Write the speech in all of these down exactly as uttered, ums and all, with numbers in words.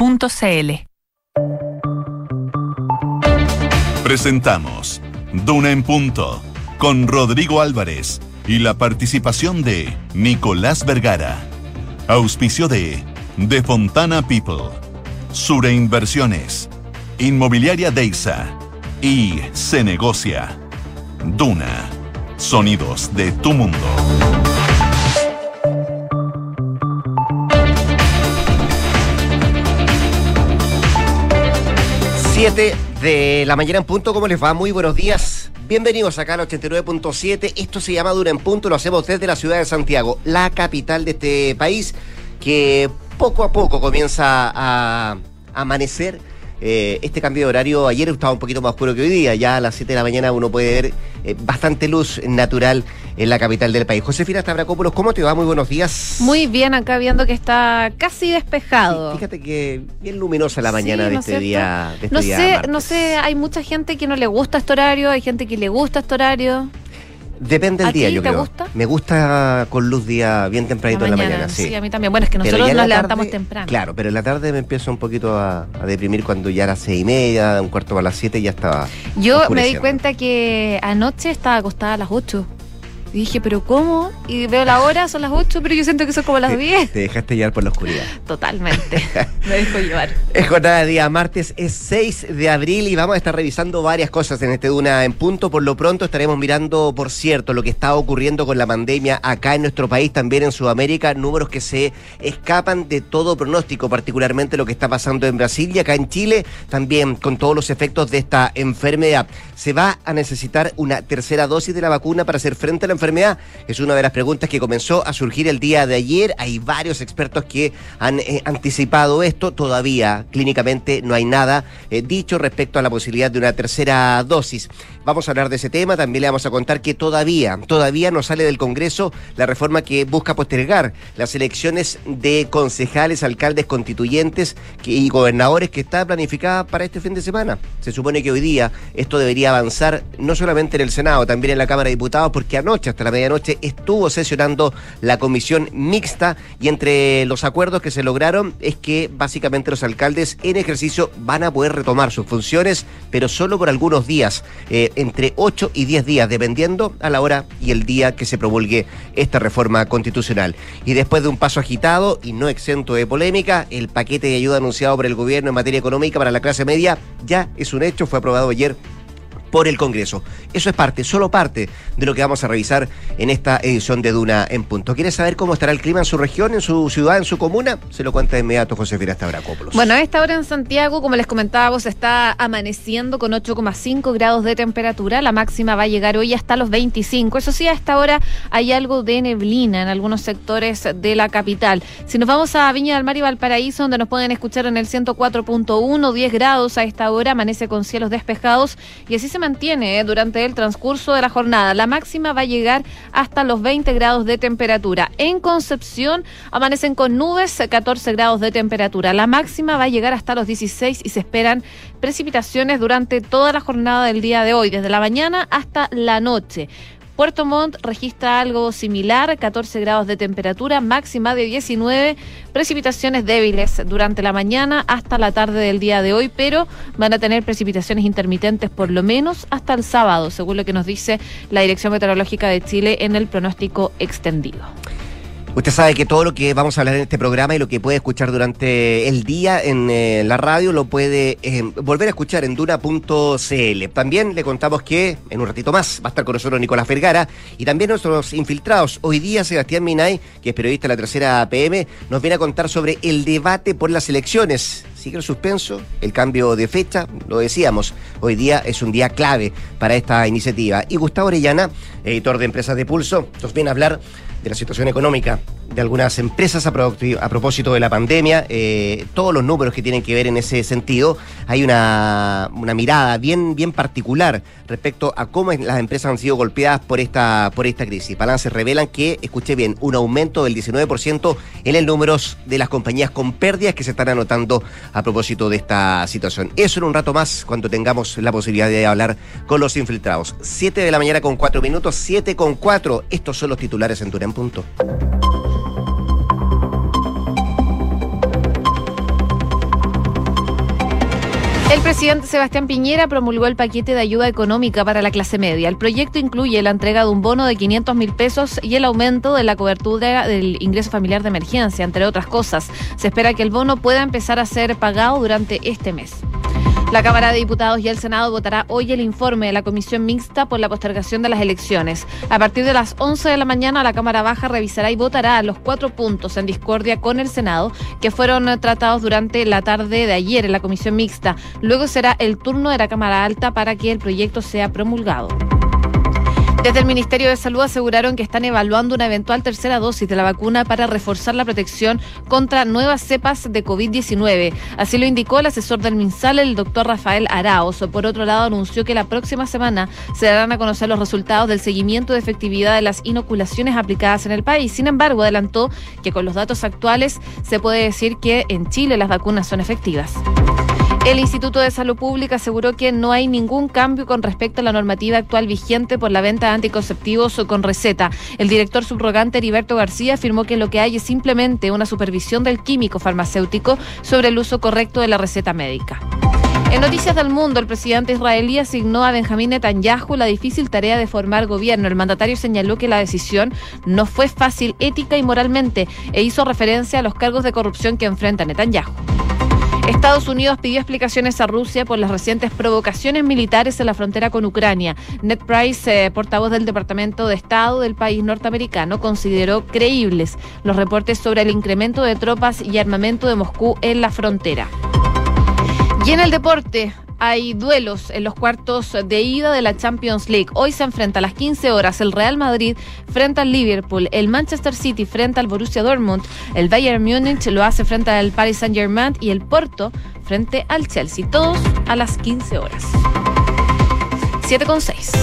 punto c l. Presentamos Duna en Punto con Rodrigo Álvarez y la participación de Nicolás Vergara. Auspicio de De Fontana People, Sure Inversiones, Inmobiliaria Deiza y Se Negocia. Duna, sonidos de tu mundo. siete de la mañana en punto, ¿cómo les va? Muy buenos días. Bienvenidos acá al ochenta y nueve punto siete. Esto se llama Duna en Punto, lo hacemos desde la ciudad de Santiago, la capital de este país, que poco a poco comienza a amanecer. Eh, este cambio de horario, ayer estaba un poquito más oscuro que hoy día, ya a las siete de la mañana uno puede ver eh, bastante luz natural en la capital del país. Josefina Stavrakopoulos, ¿cómo te va? Muy buenos días. Muy bien, acá viendo que está casi despejado. Sí, fíjate que bien luminosa la mañana, sí, de, este día, de este no día sé, martes. No sé, hay mucha gente que no le gusta este horario, hay gente que le gusta este horario. Depende del día, yo creo. ¿A ti te gusta? Me gusta con luz día bien tempranito en la mañana, sí. Sí, a mí también. Bueno, es que nosotros nos tarde, levantamos temprano. Claro, pero en la tarde me empiezo un poquito a, a deprimir cuando ya a las seis y media, un cuarto para las siete ya estaba. Yo me di cuenta que anoche estaba acostada a las ocho. Y dije, ¿pero cómo? Y veo la hora, son las ocho, pero yo siento que son como las diez. Te dejaste llevar por la oscuridad. Totalmente. Me dejo llevar. Es jornada de día martes, es seis de abril y vamos a estar revisando varias cosas en este Duna en Punto. Por lo pronto estaremos mirando, por cierto, lo que está ocurriendo con la pandemia acá en nuestro país, también en Sudamérica, números que se escapan de todo pronóstico, particularmente lo que está pasando en Brasil y acá en Chile, también con todos los efectos de esta enfermedad. ¿Se va a necesitar una tercera dosis de la vacuna para hacer frente a la enfermedad? Es una de las preguntas que comenzó a surgir el día de ayer. Hay varios expertos que han eh, anticipado esto. Todavía clínicamente no hay nada eh, dicho respecto a la posibilidad de una tercera dosis. Vamos a hablar de ese tema. También le vamos a contar que todavía, todavía no sale del Congreso la reforma que busca postergar las elecciones de concejales, alcaldes, constituyentes que, y gobernadores que está planificada para este fin de semana. Se supone que hoy día esto debería avanzar no solamente en el Senado, también en la Cámara de Diputados, porque anoche hasta la medianoche estuvo sesionando la comisión mixta y entre los acuerdos que se lograron es que básicamente los alcaldes en ejercicio van a poder retomar sus funciones, pero solo por algunos días, eh, entre ocho y diez días, dependiendo a la hora y el día que se promulgue esta reforma constitucional. Y después de un paso agitado y no exento de polémica, el paquete de ayuda anunciado por el gobierno en materia económica para la clase media ya es un hecho, fue aprobado ayer por el Congreso. Eso es parte, solo parte de lo que vamos a revisar en esta edición de Duna en Punto. ¿Quieres saber cómo estará el clima en su región, en su ciudad, en su comuna? Se lo cuenta de inmediato Josefina Stavrakopoulos. Bueno, a esta hora en Santiago, como les comentábamos, está amaneciendo con ocho coma cinco grados de temperatura. La máxima va a llegar hoy hasta los veinticinco. Eso sí, a esta hora hay algo de neblina en algunos sectores de la capital. Si nos vamos a Viña del Mar y Valparaíso, donde nos pueden escuchar en el ciento cuatro punto uno, diez grados a esta hora, amanece con cielos despejados y así se mantiene eh, durante el transcurso de la jornada. La máxima va a llegar hasta los veinte grados de temperatura. En Concepción amanecen con nubes, catorce grados de temperatura. La máxima va a llegar hasta los dieciséis y se esperan precipitaciones durante toda la jornada del día de hoy, desde la mañana hasta la noche. Puerto Montt registra algo similar, catorce grados de temperatura, máxima de diecinueve, precipitaciones débiles durante la mañana hasta la tarde del día de hoy, pero van a tener precipitaciones intermitentes por lo menos hasta el sábado, según lo que nos dice la Dirección Meteorológica de Chile en el pronóstico extendido. Usted sabe que todo lo que vamos a hablar en este programa y lo que puede escuchar durante el día en eh, la radio lo puede eh, volver a escuchar en duna punto c l. También le contamos que en un ratito más va a estar con nosotros Nicolás Vergara y también nuestros infiltrados. Hoy día Sebastián Minay, que es periodista de la Tercera P M, nos viene a contar sobre el debate por las elecciones. Sigue el suspenso, el cambio de fecha, lo decíamos, hoy día es un día clave para esta iniciativa. Y Gustavo Orellana, editor de Empresas de Pulso, nos viene a hablar de la situación económica de algunas empresas a, pro, a propósito de la pandemia, eh, todos los números que tienen que ver en ese sentido. Hay una, una mirada bien, bien particular respecto a cómo las empresas han sido golpeadas por esta, por esta crisis. Balances revelan que, escuché bien, un aumento del diecinueve por ciento en el número de las compañías con pérdidas que se están anotando a propósito de esta situación. Eso en un rato más, cuando tengamos la posibilidad de hablar con los infiltrados. siete de la mañana con cuatro minutos, siete con cuatro. Estos son los titulares en Duna en Punto. El presidente Sebastián Piñera promulgó el paquete de ayuda económica para la clase media. El proyecto incluye la entrega de un bono de quinientos mil pesos y el aumento de la cobertura del ingreso familiar de emergencia, entre otras cosas. Se espera que el bono pueda empezar a ser pagado durante este mes. La Cámara de Diputados y el Senado votará hoy el informe de la Comisión Mixta por la postergación de las elecciones. A partir de las once de la mañana, la Cámara Baja revisará y votará los cuatro puntos en discordia con el Senado que fueron tratados durante la tarde de ayer en la Comisión Mixta. Luego será el turno de la Cámara Alta para que el proyecto sea promulgado. Desde el Ministerio de Salud aseguraron que están evaluando una eventual tercera dosis de la vacuna para reforzar la protección contra nuevas cepas de COVID diecinueve. Así lo indicó el asesor del MinSal, el doctor Rafael Araoz. Por otro lado, anunció que la próxima semana se darán a conocer los resultados del seguimiento de efectividad de las inoculaciones aplicadas en el país. Sin embargo, adelantó que con los datos actuales se puede decir que en Chile las vacunas son efectivas. El Instituto de Salud Pública aseguró que no hay ningún cambio con respecto a la normativa actual vigente por la venta de anticonceptivos o con receta. El director subrogante Heriberto García afirmó que lo que hay es simplemente una supervisión del químico farmacéutico sobre el uso correcto de la receta médica. En Noticias del Mundo, el presidente israelí asignó a Benjamín Netanyahu la difícil tarea de formar gobierno. El mandatario señaló que la decisión no fue fácil ética y moralmente e hizo referencia a los cargos de corrupción que enfrenta Netanyahu. Estados Unidos pidió explicaciones a Rusia por las recientes provocaciones militares en la frontera con Ucrania. Ned Price, eh, portavoz del Departamento de Estado del país norteamericano, consideró creíbles los reportes sobre el incremento de tropas y armamento de Moscú en la frontera. Y en el deporte, hay duelos en los cuartos de ida de la Champions League. Hoy se enfrenta a las quince horas el Real Madrid frente al Liverpool, el Manchester City frente al Borussia Dortmund, el Bayern Múnich lo hace frente al Paris Saint-Germain y el Porto frente al Chelsea. Todos a las quince horas. siete con seis.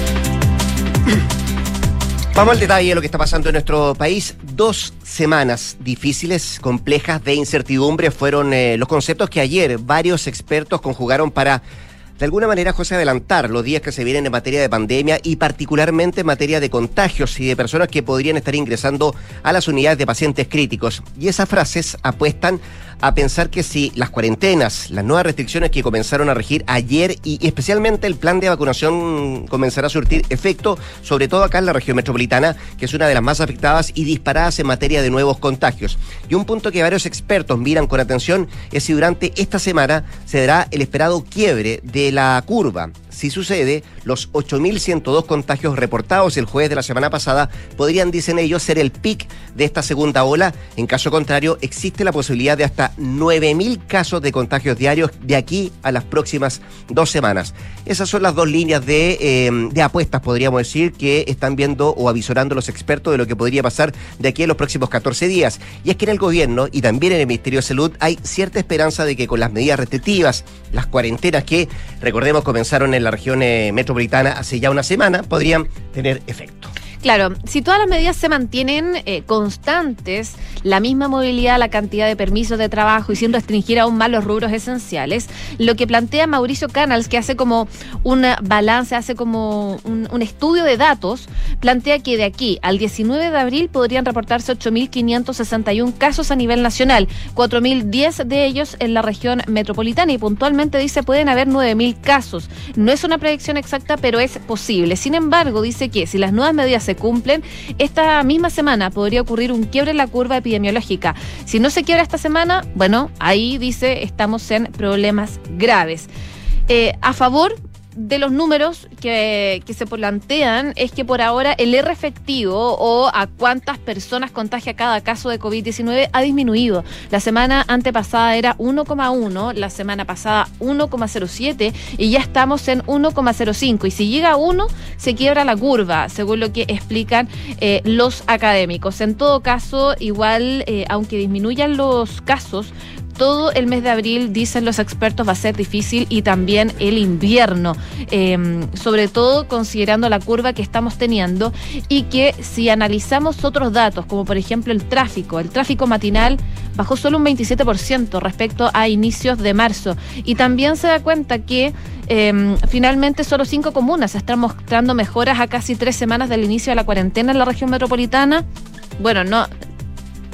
Vamos al detalle de lo que está pasando en nuestro país. Dos semanas difíciles, complejas, de incertidumbre fueron eh, los conceptos que ayer varios expertos conjugaron para, de alguna manera, José, adelantar los días que se vienen en materia de pandemia y particularmente en materia de contagios y de personas que podrían estar ingresando a las unidades de pacientes críticos. Y esas frases apuestan a pensar que si las cuarentenas, las nuevas restricciones que comenzaron a regir ayer y especialmente el plan de vacunación comenzará a surtir efecto, sobre todo acá en la región metropolitana, que es una de las más afectadas y disparadas en materia de nuevos contagios. Y un punto que varios expertos miran con atención es si durante esta semana se dará el esperado quiebre de la curva. Si sucede, los ocho mil ciento dos contagios reportados el jueves de la semana pasada podrían, dicen ellos, ser el pic de esta segunda ola. En caso contrario, existe la posibilidad de hasta nueve mil casos de contagios diarios de aquí a las próximas dos semanas. Esas son las dos líneas de, eh, de apuestas, podríamos decir, que están viendo o avisorando los expertos de lo que podría pasar de aquí a los próximos catorce días. Y es que en el gobierno y también en el Ministerio de Salud hay cierta esperanza de que con las medidas restrictivas, las cuarentenas que, recordemos, comenzaron en la región eh, metropolitana hace ya una semana, podrían tener efecto. Claro, si todas las medidas se mantienen eh, constantes, la misma movilidad, la cantidad de permisos de trabajo y sin restringir aún más los rubros esenciales, lo que plantea Mauricio Canals, que hace como un balance, hace como un, un estudio de datos, plantea que de aquí al diecinueve de abril podrían reportarse ocho mil quinientos sesenta y uno casos a nivel nacional, cuatro mil diez de ellos en la región metropolitana y puntualmente dice pueden haber nueve mil casos. No es una predicción exacta, pero es posible. Sin embargo, dice que si las nuevas medidas se cumplen, esta misma semana podría ocurrir un quiebre en la curva epidemiológica. Si no se quiebra esta semana, bueno, ahí dice estamos en problemas graves. Eh, a favor de los números que, que se plantean es que por ahora el R efectivo o a cuántas personas contagia cada caso de COVID diecinueve ha disminuido. La semana antepasada era uno coma uno, la semana pasada uno coma cero siete y ya estamos en uno coma cero cinco. Y si llega a uno, se quiebra la curva, según lo que explican eh, los académicos. En todo caso, igual, eh, aunque disminuyan los casos, todo el mes de abril, dicen los expertos, va a ser difícil y también el invierno, eh, sobre todo considerando la curva que estamos teniendo y que si analizamos otros datos, como por ejemplo el tráfico, el tráfico matinal bajó solo un veintisiete por ciento respecto a inicios de marzo y también se da cuenta que eh, finalmente solo cinco comunas están mostrando mejoras a casi tres semanas del inicio de la cuarentena en la región metropolitana. Bueno, no...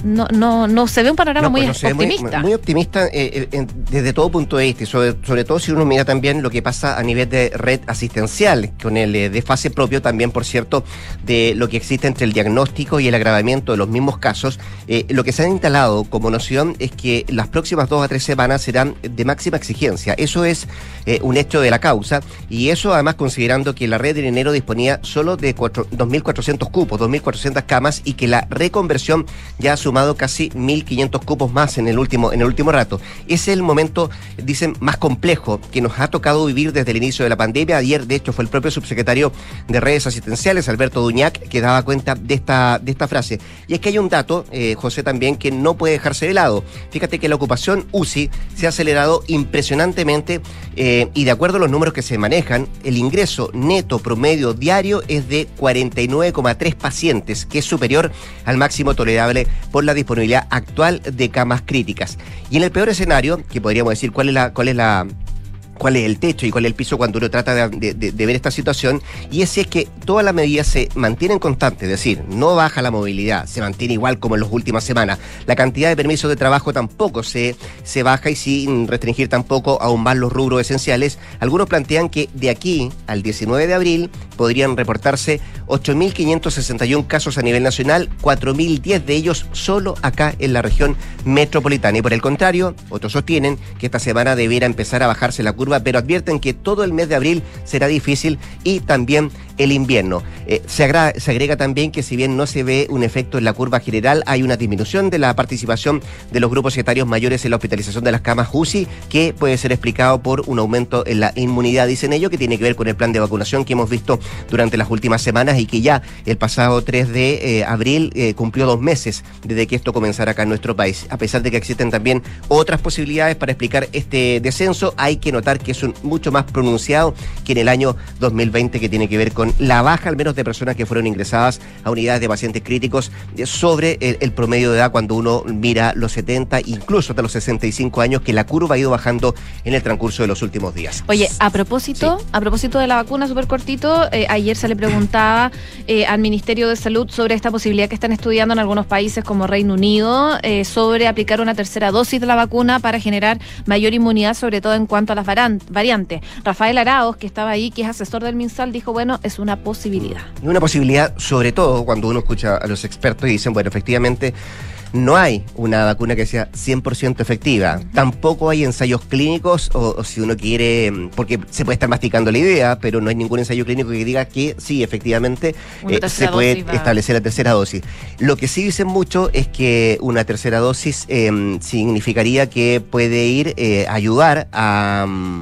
no, no, no se ve un panorama no, muy pues no optimista. Muy, muy optimista eh, eh, desde todo punto de vista, y sobre, sobre todo si uno mira también lo que pasa a nivel de red asistencial, con el eh, desfase propio también, por cierto, de lo que existe entre el diagnóstico y el agravamiento de los mismos casos. Eh, lo que se ha instalado como noción es que las próximas dos a tres semanas serán de máxima exigencia. Eso es eh, un hecho de la causa, y eso además considerando que la red en enero disponía solo de dos mil cuatrocientos cupos, dos mil cuatrocientas camas, y que la reconversión ya ha sumado casi mil quinientos cupos más en el último en el último rato. Es el momento, dicen, más complejo que nos ha tocado vivir desde el inicio de la pandemia. Ayer, de hecho, fue el propio subsecretario de redes asistenciales, Alberto Duñac, que daba cuenta de esta de esta frase. Y es que hay un dato, eh, José, también que no puede dejarse de lado. Fíjate que la ocupación U C I se ha acelerado impresionantemente eh, y de acuerdo a los números que se manejan, el ingreso neto promedio diario es de cuarenta y nueve coma tres pacientes, que es superior al máximo tolerable por la disponibilidad actual de camas críticas. Y en el peor escenario, que podríamos decir cuál es la cuál es la cuál es el techo y cuál es el piso cuando uno trata de, de, de ver esta situación, y ese es que todas las medidas se mantienen constantes, es decir, no baja la movilidad, se mantiene igual como en las últimas semanas. La cantidad de permisos de trabajo tampoco se, se baja, y sin restringir tampoco aún más los rubros esenciales. Algunos plantean que de aquí al diecinueve de abril podrían reportarse ocho mil quinientos sesenta y uno casos a nivel nacional, cuatro mil diez de ellos solo acá en la región metropolitana. Y por el contrario, otros sostienen que esta semana debiera empezar a bajarse la curva, pero advierten que todo el mes de abril será difícil, y también el invierno. Eh, se, agrega, se agrega también que si bien no se ve un efecto en la curva general, hay una disminución de la participación de los grupos etarios mayores en la hospitalización de las camas U C I, que puede ser explicado por un aumento en la inmunidad, dicen ellos, que tiene que ver con el plan de vacunación que hemos visto durante las últimas semanas, y que ya el pasado tres de abril eh, cumplió dos meses desde que esto comenzara acá en nuestro país. A pesar de que existen también otras posibilidades para explicar este descenso, hay que notar que es un, mucho más pronunciado que en el año dos mil veinte, que tiene que ver con la baja al menos de personas que fueron ingresadas a unidades de pacientes críticos sobre el, el promedio de edad cuando uno mira los setenta, incluso hasta los sesenta y cinco años, que la curva ha ido bajando en el transcurso de los últimos días. Oye, a propósito, sí. a propósito de la vacuna, súper cortito, eh, ayer se le preguntaba eh, al Ministerio de Salud sobre esta posibilidad que están estudiando en algunos países como Reino Unido, eh, sobre aplicar una tercera dosis de la vacuna para generar mayor inmunidad, sobre todo en cuanto a las variantes. Rafael Arauz, que estaba ahí, que es asesor del MinSal, dijo, bueno, es una posibilidad. Y una posibilidad, sobre todo, cuando uno escucha a los expertos y dicen, bueno, efectivamente, no hay una vacuna que sea cien por ciento efectiva. Uh-huh. Tampoco hay ensayos clínicos, o, o si uno quiere, porque se puede estar masticando la idea, pero no hay ningún ensayo clínico que diga que sí, efectivamente, eh, se puede establecer la tercera dosis. Lo que sí dicen mucho es que una tercera dosis eh, significaría que puede ir eh, a ayudar a...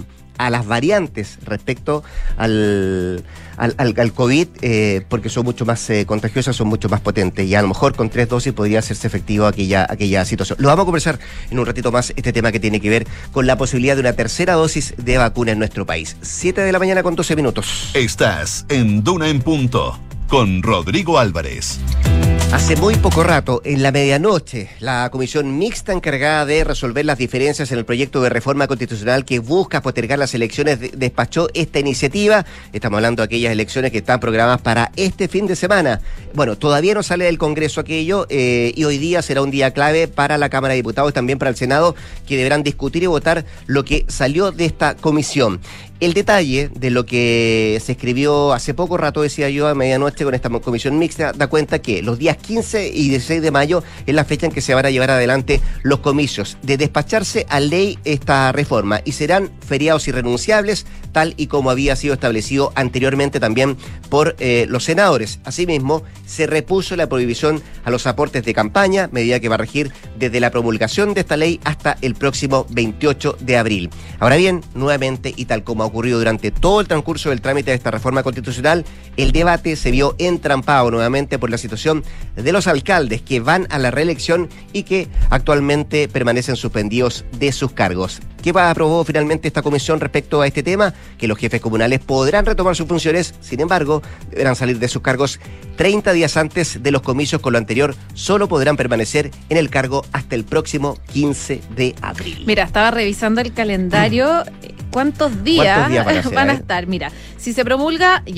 a las variantes respecto al, al, al, al COVID, eh, porque son mucho más eh, contagiosas, son mucho más potentes, y a lo mejor con tres dosis podría hacerse efectivo aquella, aquella situación. Lo vamos a conversar en un ratito más, este tema que tiene que ver con la posibilidad de una tercera dosis de vacuna en nuestro país. siete de la mañana con doce minutos. Estás en Duna en Punto, con Rodrigo Álvarez. Hace muy poco rato, en la medianoche, la comisión mixta encargada de resolver las diferencias en el proyecto de reforma constitucional que busca postergar las elecciones despachó esta iniciativa. Estamos hablando de aquellas elecciones que están programadas para este fin de semana. Bueno, todavía no sale del Congreso aquello eh, y hoy día será un día clave para la Cámara de Diputados y también para el Senado, que deberán discutir y votar lo que salió de esta comisión. El detalle de lo que se escribió hace poco rato, decía yo, a medianoche con esta comisión mixta, da cuenta que los días quince y dieciséis de mayo es la fecha en que se van a llevar adelante los comicios. De despacharse a ley esta reforma, y serán feriados irrenunciables, tal y como había sido establecido anteriormente también por eh, los senadores. Asimismo, se repuso la prohibición a los aportes de campaña, medida que va a regir desde la promulgación de esta ley hasta el próximo veintiocho de abril. Ahora bien, nuevamente, y tal como ha ocurrido durante todo el transcurso del trámite de esta reforma constitucional, el debate se vio entrampado nuevamente por la situación de los alcaldes que van a la reelección y que actualmente permanecen suspendidos de sus cargos. ¿Qué aprobó finalmente esta comisión respecto a este tema? Que los jefes comunales podrán retomar sus funciones, sin embargo, deberán salir de sus cargos treinta días antes de los comicios. Con lo anterior, solo podrán permanecer en el cargo hasta el próximo quince de abril. Mira, estaba revisando el calendario. ¿Cuántos días, ¿Cuántos días van a, ser, van a eh? estar? Mira, si se promulga, ya.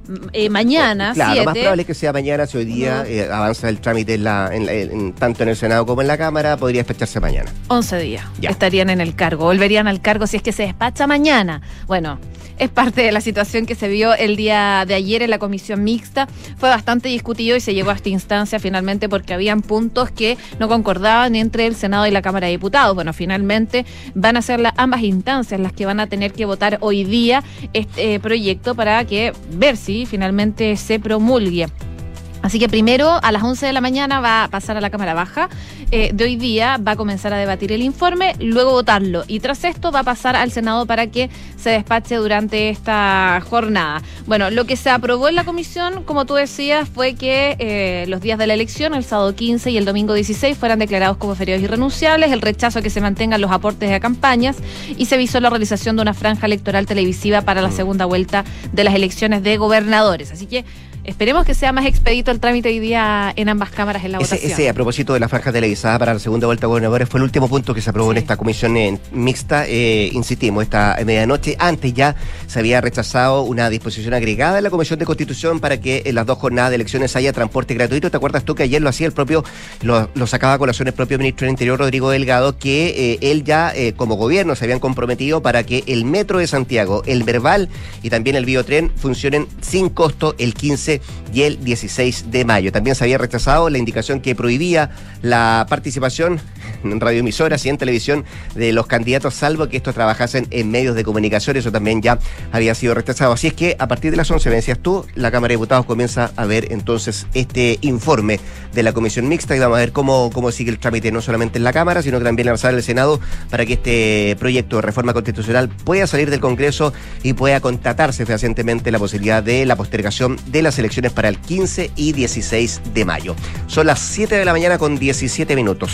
eh, mañana, Claro, siete. lo más probable es que sea mañana, si hoy día uh-huh. eh, avanza el trámite en la, en la, en, tanto en el Senado como en la Cámara, podría despacharse mañana. once días ya. estarían en el cargo, volverían al cargo si es que se despacha mañana. Bueno, es parte de la situación que se vio el día de ayer en la comisión mixta. Fue bastante discutido y se llegó a esta instancia finalmente porque habían puntos que no concordaban entre el Senado y la Cámara de Diputados. Bueno, finalmente van a ser la, ambas instancias las que van a tener que votar hoy día este eh, proyecto para que ver si finalmente se promulgue. Así que primero a las once de la mañana va a pasar a la Cámara Baja eh, de hoy día, va a comenzar a debatir el informe, luego votarlo y tras esto va a pasar al Senado para que se despache durante esta jornada. Bueno, lo que se aprobó en la comisión, como tú decías, fue que eh, los días de la elección, el sábado quince y el domingo dieciséis, fueran declarados como feriados irrenunciables, el rechazo a que se mantengan los aportes de campañas y se visó la realización de una franja electoral televisiva para la segunda vuelta de las elecciones de gobernadores. Así que esperemos que sea más expedito el trámite hoy día en ambas cámaras en la ese, votación. Ese, a propósito de la franja televisada para la segunda vuelta de gobernadores, fue el último punto que se aprobó sí. en esta comisión eh, mixta. Eh, insistimos, esta medianoche, antes ya se había rechazado una disposición agregada en la Comisión de Constitución para que en las dos jornadas de elecciones haya transporte gratuito. ¿Te acuerdas tú que ayer lo hacía el propio, lo, lo sacaba a colación el propio ministro del Interior, Rodrigo Delgado, que eh, él ya eh, como gobierno se habían comprometido para que el Metro de Santiago, el Verbal y también el Biotren funcionen sin costo el quince y el dieciséis de mayo. También se había rechazado la indicación que prohibía la participación en radioemisoras y en televisión de los candidatos, salvo que estos trabajasen en medios de comunicación. Eso también ya había sido rechazado. Así es que a partir de las once, me decías tú, la Cámara de Diputados comienza a ver entonces este informe de la comisión mixta y vamos a ver cómo, cómo sigue el trámite, no solamente en la Cámara, sino que también en la sala del Senado, para que este proyecto de reforma constitucional pueda salir del Congreso y pueda contratarse fehacientemente la posibilidad de la postergación de las elecciones para el quince y dieciséis de mayo. Son las siete de la mañana con diecisiete minutos.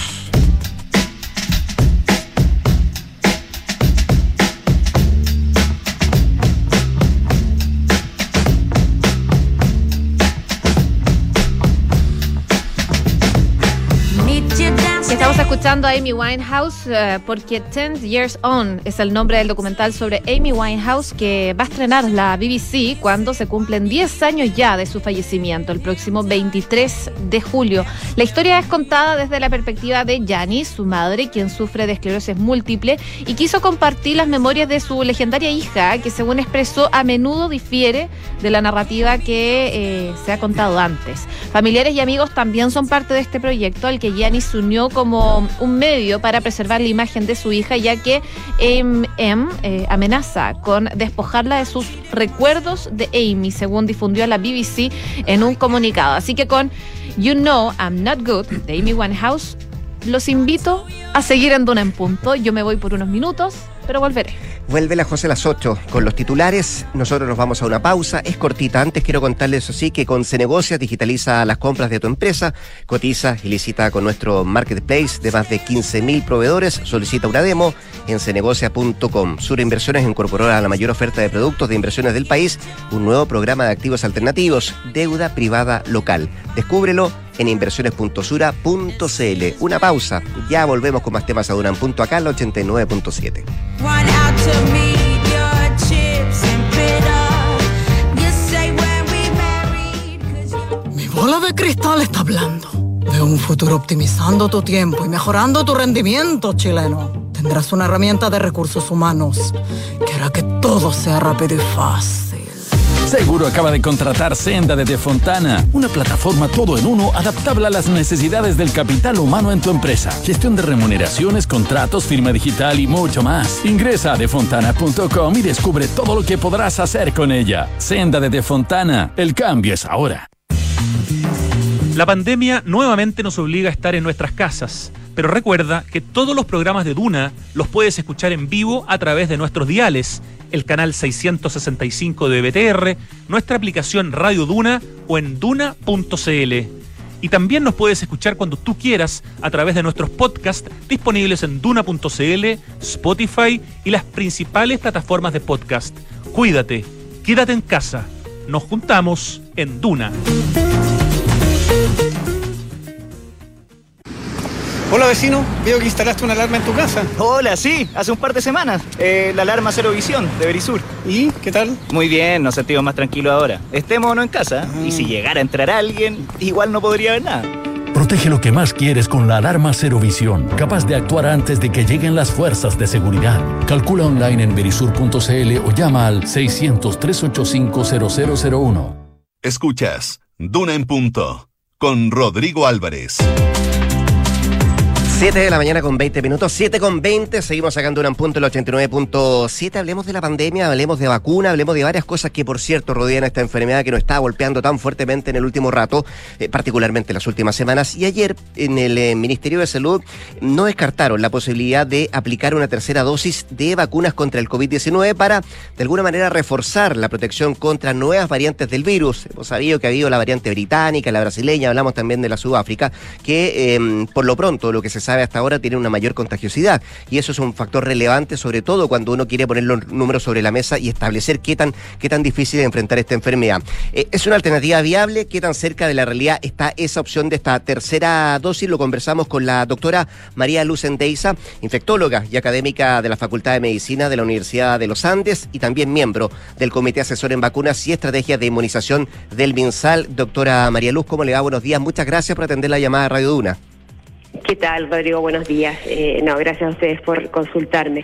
Estamos escuchando a Amy Winehouse uh, porque Ten Years On es el nombre del documental sobre Amy Winehouse que va a estrenar la B B C cuando se cumplen diez años ya de su fallecimiento, el próximo veintitrés de julio. La historia es contada desde la perspectiva de Janis, su madre, quien sufre de esclerosis múltiple y quiso compartir las memorias de su legendaria hija, que según expresó a menudo difiere de la narrativa que eh, se ha contado antes. Familiares y amigos también son parte de este proyecto al que Janis se unió como un medio para preservar la imagen de su hija, ya que M M eh, amenaza con despojarla de sus recuerdos de Amy, según difundió la B B C en un comunicado. Así que con You Know I'm Not Good de Amy Winehouse, los invito a seguir en Duna en Punto. Yo me voy por unos minutos, pero volveré. Vuelve la José a las ocho con los titulares. Nosotros nos vamos a una pausa. Es cortita. Antes quiero contarles, eso sí, que con Cenegocias digitaliza las compras de tu empresa, cotiza y licita con nuestro marketplace de más de quince mil proveedores. Solicita una demo en cenegocia punto com. Sura Inversiones incorporó a la mayor oferta de productos de inversiones del país un nuevo programa de activos alternativos, deuda privada local. Descúbrelo en inversiones punto sura punto c l. Una pausa. Ya volvemos con más temas a Duna en Punto acá en la ochenta y nueve punto siete. Mi bola de cristal está hablando. Veo un futuro optimizando tu tiempo y mejorando tu rendimiento, chileno. Tendrás una herramienta de recursos humanos que hará que todo sea rápido y fácil. Seguro acaba de contratar Senda de Defontana, una plataforma todo en uno adaptable a las necesidades del capital humano en tu empresa. Gestión de remuneraciones, contratos, firma digital y mucho más. Ingresa a defontana punto com y descubre todo lo que podrás hacer con ella. Senda de Defontana, el cambio es ahora. La pandemia nuevamente nos obliga a estar en nuestras casas, pero recuerda que todos los programas de Duna los puedes escuchar en vivo a través de nuestros diales, el canal seiscientos sesenta y cinco de B T R, nuestra aplicación Radio Duna o en duna punto c l. Y también nos puedes escuchar cuando tú quieras a través de nuestros podcasts disponibles en duna punto c l, Spotify y las principales plataformas de podcast. Cuídate, quédate en casa. Nos juntamos en Duna. Hola vecino, veo que instalaste una alarma en tu casa. Hola, sí, hace un par de semanas. Eh, la alarma Cero Visión de Verisur. ¿Y qué tal? Muy bien, nos sentimos más tranquilos ahora. Estemos o no en casa. Ah. Y si llegara a entrar alguien, igual no podría ver nada. Protege lo que más quieres con la alarma Cero Visión, capaz de actuar antes de que lleguen las fuerzas de seguridad. Calcula online en verisur punto c l o llama al seiscientos, trescientos ochenta y cinco, cero cero cero uno. Escuchas Duna en Punto con Rodrigo Álvarez. siete de la mañana con veinte minutos, siete con veinte, seguimos sacando un punto el ochenta y nueve punto siete, hablemos de la pandemia, hablemos de vacuna, hablemos de varias cosas que por cierto rodean esta enfermedad que nos está golpeando tan fuertemente en el último rato, eh, particularmente en las últimas semanas, y ayer en el eh, Ministerio de Salud no descartaron la posibilidad de aplicar una tercera dosis de vacunas contra el covid diecinueve para de alguna manera reforzar la protección contra nuevas variantes del virus. Hemos sabido que ha habido la variante británica, la brasileña, hablamos también de la Sudáfrica, que eh, por lo pronto lo que se sabe hasta ahora tiene una mayor contagiosidad, y eso es un factor relevante, sobre todo cuando uno quiere poner los números sobre la mesa y establecer qué tan, qué tan difícil es enfrentar esta enfermedad. Eh, ¿Es una alternativa viable? ¿Qué tan cerca de la realidad está esa opción de esta tercera dosis? Lo conversamos con la doctora María Luz Endeiza, infectóloga y académica de la Facultad de Medicina de la Universidad de los Andes y también miembro del Comité Asesor en Vacunas y Estrategias de Inmunización del MinSal. Doctora María Luz, ¿cómo le va? Buenos días, muchas gracias por atender la llamada de Radio Duna. ¿Qué tal, Rodrigo? Buenos días. Eh, no, gracias a ustedes por consultarme.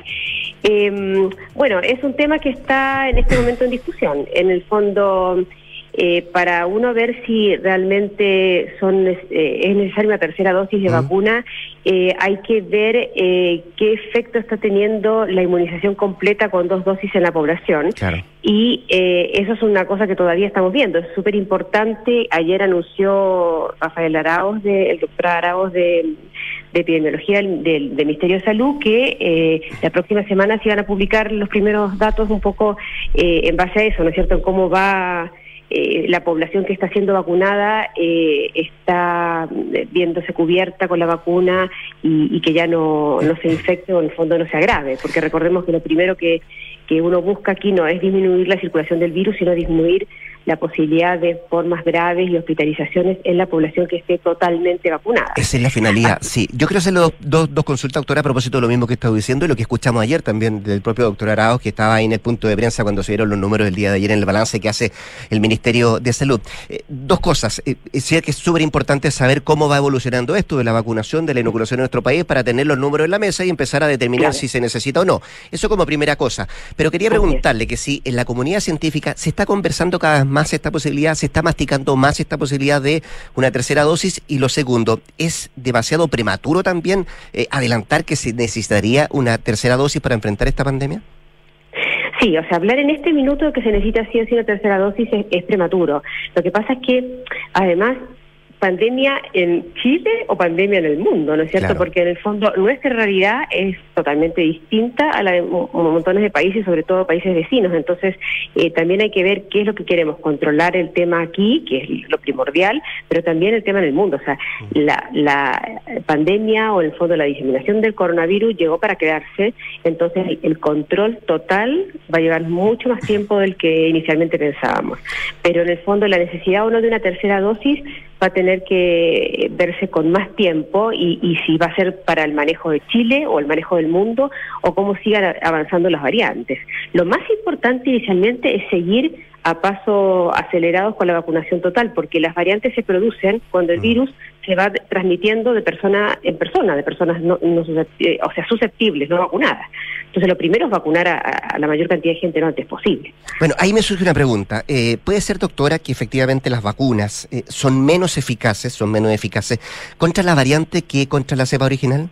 Eh, bueno, es un tema que está en este momento en discusión. En el fondo, eh, para uno ver si realmente son eh, es necesaria una tercera dosis de uh-huh. vacuna, eh, hay que ver eh, qué efecto está teniendo la inmunización completa con dos dosis en la población. Claro. Y eh, eso es una cosa que todavía estamos viendo. Es súper importante. Ayer anunció Rafael Araoz, de, el doctor Araoz de, de Epidemiología del, del, del Ministerio de Salud, que eh, la próxima semana se iban a publicar los primeros datos un poco eh, en base a eso, ¿no es cierto?, en cómo va eh, la población que está siendo vacunada, eh, está viéndose cubierta con la vacuna y, y que ya no, no se infecte o en el fondo no se agrave, porque recordemos que lo primero que que uno busca aquí no es disminuir la circulación del virus, sino disminuir la posibilidad de formas graves y hospitalizaciones en la población que esté totalmente vacunada. Esa es la finalidad, sí. Yo quiero hacerle dos, dos, dos consultas, doctora, a propósito de lo mismo que estaba diciendo y lo que escuchamos ayer también del propio doctor Araoz, que estaba ahí en el punto de prensa cuando se dieron los números del día de ayer en el balance que hace el Ministerio de Salud. Eh, dos cosas. Eh, es cierto que es súper importante saber cómo va evolucionando esto de la vacunación, de la inoculación en nuestro país, para tener los números en la mesa y empezar a determinar claro. si se necesita o no. Eso como primera cosa. Pero quería preguntarle que si en la comunidad científica se está conversando cada vez más esta posibilidad, se está masticando más esta posibilidad de una tercera dosis, y lo segundo, ¿es demasiado prematuro también eh, adelantar que se necesitaría una tercera dosis para enfrentar esta pandemia? Sí, o sea, hablar en este minuto de que se necesita sí o sí una tercera dosis es, es prematuro. Lo que pasa es que, además, pandemia en Chile o pandemia en el mundo, ¿no es cierto? Claro. Porque en el fondo nuestra realidad es totalmente distinta a la de montones de países, sobre todo países vecinos. Entonces, eh, también hay que ver qué es lo que queremos, controlar el tema aquí, que es lo primordial, pero también el tema en el mundo. O sea, la, la pandemia o en el fondo la diseminación del coronavirus llegó para quedarse, entonces el, el control total va a llevar mucho más tiempo del que inicialmente pensábamos. Pero en el fondo la necesidad o no de una tercera dosis va a tener que verse con más tiempo y, y si va a ser para el manejo de Chile o el manejo del mundo o cómo sigan avanzando las variantes. Lo más importante inicialmente es seguir a paso acelerados con la vacunación total, porque las variantes se producen cuando el virus se va transmitiendo de persona en persona, de personas no, no eh, o sea, susceptibles, no vacunadas. Entonces, lo primero es vacunar a, a la mayor cantidad de gente lo antes posible. Bueno, ahí me surge una pregunta. Eh, ¿Puede ser, doctora, que efectivamente las vacunas eh, son menos eficaces, son menos eficaces contra la variante que contra la cepa original?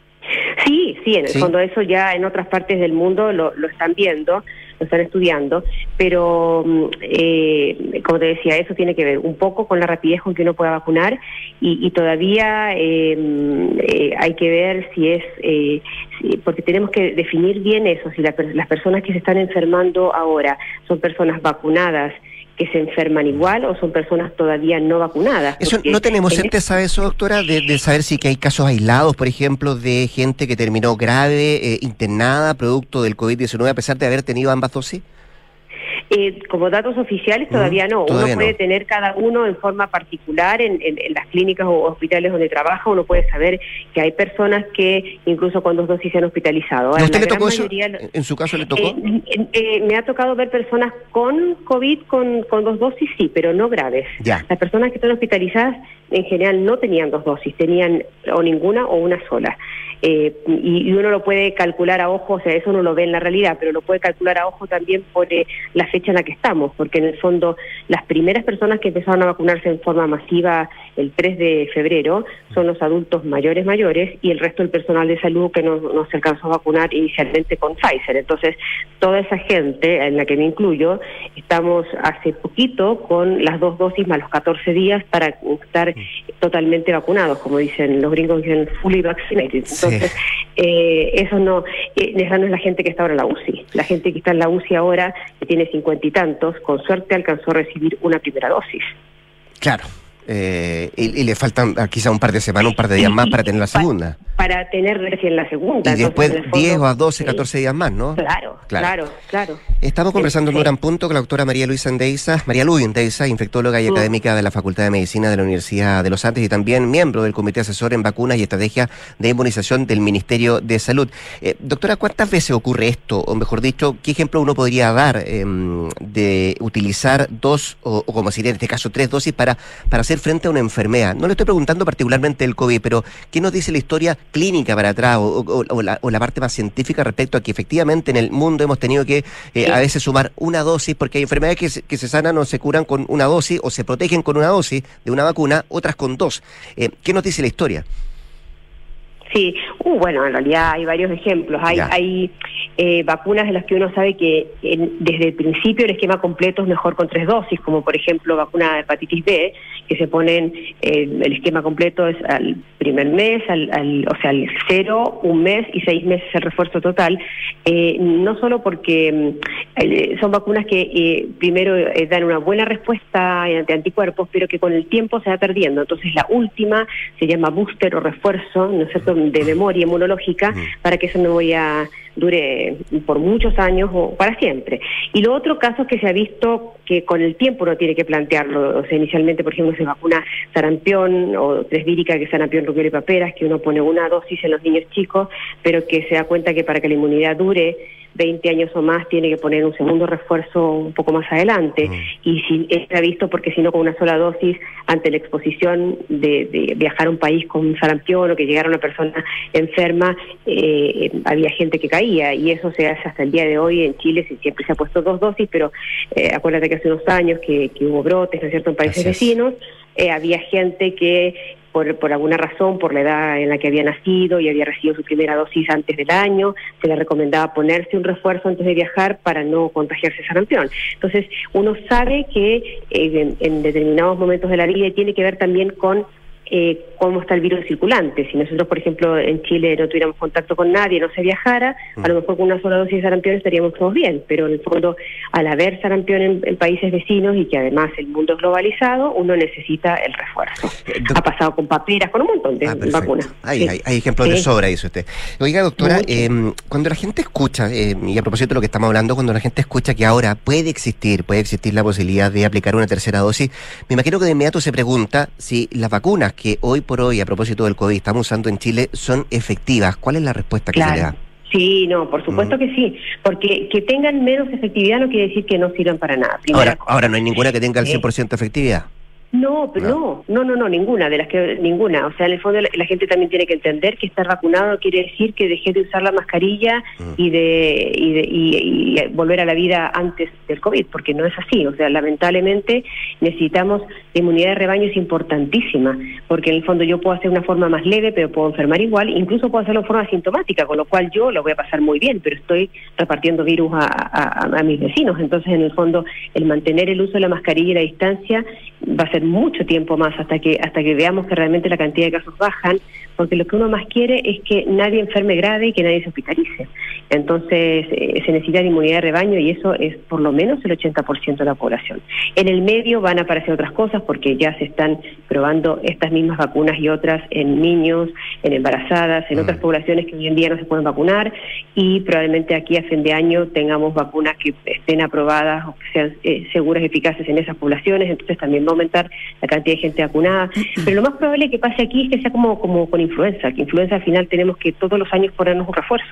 Sí, sí, en el ¿Sí? fondo eso ya en otras partes del mundo lo, lo están viendo, lo están estudiando, pero eh, como te decía, eso tiene que ver un poco con la rapidez con que uno pueda vacunar y, y todavía eh, eh, hay que ver si es, eh, si, porque tenemos que definir bien eso, si la, las personas que se están enfermando ahora son personas vacunadas que se enferman igual o son personas todavía no vacunadas. Eso no tenemos certeza de eso, doctora, de, de saber si que hay casos aislados, por ejemplo, de gente que terminó grave, eh, internada, producto del covid diecinueve, a pesar de haber tenido ambas dosis. Eh, Eh, como datos oficiales todavía no. Todavía uno puede no. tener cada uno en forma particular en, en, en las clínicas o hospitales donde trabaja. Uno puede saber que hay personas que incluso con dos dosis se han hospitalizado. Ahora, ¿A usted la le tocó gran eso? mayoría- ¿En su caso le tocó? Eh, eh, eh, me ha tocado ver personas con COVID con, con dos dosis, sí, pero no graves. Ya. Las personas que están hospitalizadas en general no tenían dos dosis, tenían o ninguna o una sola. Eh, y, y uno lo puede calcular a ojo, o sea, eso no lo ve en la realidad, pero lo puede calcular a ojo también por eh, la fecha en la que estamos, porque en el fondo las primeras personas que empezaron a vacunarse en forma masiva el tres de febrero son los adultos mayores mayores y el resto del personal de salud que no, no se alcanzó a vacunar inicialmente con Pfizer. Entonces, toda esa gente, en la que me incluyo, estamos hace poquito con las dos dosis más los catorce días para estar totalmente vacunados, como dicen los gringos, dicen fully vaccinated. Entonces, sí. eh, eso no, eh, esa no es la gente que está ahora en la U C I. La gente que está en la U C I ahora, que tiene cincuenta y tantos, con suerte alcanzó a recibir una primera dosis. Claro. Eh, y, y le faltan ah, quizá un par de semanas, un par de días más para tener la segunda. Para tener recién la segunda. Y después Entonces, en el fondo, diez o a doce, catorce días más, ¿no? Claro, claro, claro. claro. Estamos conversando Sí. en un punto con la doctora María Luisa Endeiza, María Luis Endeiza, infectóloga y Mm. académica de la Facultad de Medicina de la Universidad de los Andes y también miembro del Comité Asesor en Vacunas y Estrategia de Inmunización del Ministerio de Salud. Eh, doctora, ¿cuántas veces ocurre esto? O mejor dicho, ¿qué ejemplo uno podría dar eh, de utilizar dos, o, o como sería en este caso, tres dosis para, para hacer frente a una enfermedad? No le estoy preguntando particularmente el COVID, pero ¿qué nos dice la historia clínica para atrás o, o, o, la, o la parte más científica respecto a que efectivamente en el mundo hemos tenido que eh, sí. a veces sumar una dosis, porque hay enfermedades que se, que se sanan o se curan con una dosis o se protegen con una dosis de una vacuna, otras con dos? Eh, ¿Qué nos dice la historia? Sí, uh, bueno, en realidad hay varios ejemplos. Hay, hay eh, vacunas de las que uno sabe que en, desde el principio el esquema completo es mejor con tres dosis, como por ejemplo vacuna de hepatitis B, que se ponen, eh, el esquema completo es al primer mes, al, al, o sea, al cero, un mes y seis meses el refuerzo total. Eh, no solo porque eh, son vacunas que eh, primero eh, dan una buena respuesta ante anticuerpos, pero que con el tiempo se va perdiendo. Entonces la última se llama booster o refuerzo, ¿no es cierto?, de memoria inmunológica, para que esa memoria dure por muchos años o para siempre. Y lo otro caso es que se ha visto que con el tiempo uno tiene que plantearlo. O sea, inicialmente, por ejemplo, se vacuna sarampión o tresvírica, que es sarampión, rubiola y paperas, que uno pone una dosis en los niños chicos, pero que se da cuenta que para que la inmunidad dure veinte años o más tiene que poner un segundo refuerzo un poco más adelante. Mm. Y si se ha visto porque si no con una sola dosis, ante la exposición de, de viajar a un país con sarampión o que llegara una persona enferma, eh, había gente que caía, y eso se hace hasta el día de hoy en Chile. Siempre se ha puesto dos dosis, pero eh, acuérdate que hace unos años que, que hubo brotes, ¿no es cierto?, en países vecinos, eh, había gente que Por, por alguna razón, por la edad en la que había nacido y había recibido su primera dosis antes del año, se le recomendaba ponerse un refuerzo antes de viajar para no contagiarse sarampión. Entonces, uno sabe que eh, en, en determinados momentos de la vida tiene que ver también con Eh, cómo está el virus circulante. Si nosotros, por ejemplo, en Chile no tuviéramos contacto con nadie, no se viajara, mm. a lo mejor con una sola dosis de sarampión estaríamos todos bien, pero en el fondo, al haber sarampión en, en países vecinos y que además el mundo es globalizado, uno necesita el refuerzo. Eh, ha pasado con paperas, con un montón de ah, vacunas. Hay, sí. hay, hay ejemplos sí. de sobra, dice usted. Oiga, doctora, eh, cuando la gente escucha, eh, y a propósito de lo que estamos hablando, cuando la gente escucha que ahora puede existir, puede existir la posibilidad de aplicar una tercera dosis, me imagino que de inmediato se pregunta si las vacunas que hoy por hoy, a propósito del COVID, estamos usando en Chile, son efectivas. ¿Cuál es la respuesta que claro. se le da? Sí, no, por supuesto mm. que sí, porque que tengan menos efectividad no quiere decir que no sirvan para nada. Ahora, ahora, ¿no hay ninguna que tenga el cien por ciento de efectividad? No, pero no. no, no, no, ninguna, de las que ninguna. O sea, en el fondo la, la gente también tiene que entender que estar vacunado no quiere decir que dejé de usar la mascarilla mm. y de, y, de y, y volver a la vida antes del COVID, porque no es así. O sea, lamentablemente necesitamos la inmunidad de rebaño, es importantísima, porque en el fondo yo puedo hacer una forma más leve, pero puedo enfermar igual, incluso puedo hacerlo de forma asintomática, con lo cual yo lo voy a pasar muy bien, pero estoy repartiendo virus a, a, a mis vecinos. Entonces, en el fondo, el mantener el uso de la mascarilla y la distancia va a ser ser mucho tiempo más hasta que hasta que veamos que realmente la cantidad de casos bajan, porque lo que uno más quiere es que nadie enferme grave y que nadie se hospitalice. Entonces eh, se necesita inmunidad de rebaño y eso es por lo menos el ochenta por ciento de la población. En el medio van a aparecer otras cosas porque ya se están probando estas mismas vacunas y otras en niños, en embarazadas, en mm. otras poblaciones que hoy en día no se pueden vacunar, y probablemente aquí a fin de año tengamos vacunas que estén aprobadas o que sean eh, seguras y eficaces en esas poblaciones. Entonces también va a aumentar la cantidad de gente vacunada. Pero lo más probable que pase aquí es que sea como, como con influenza, que influenza al final tenemos que todos los años ponernos un refuerzo.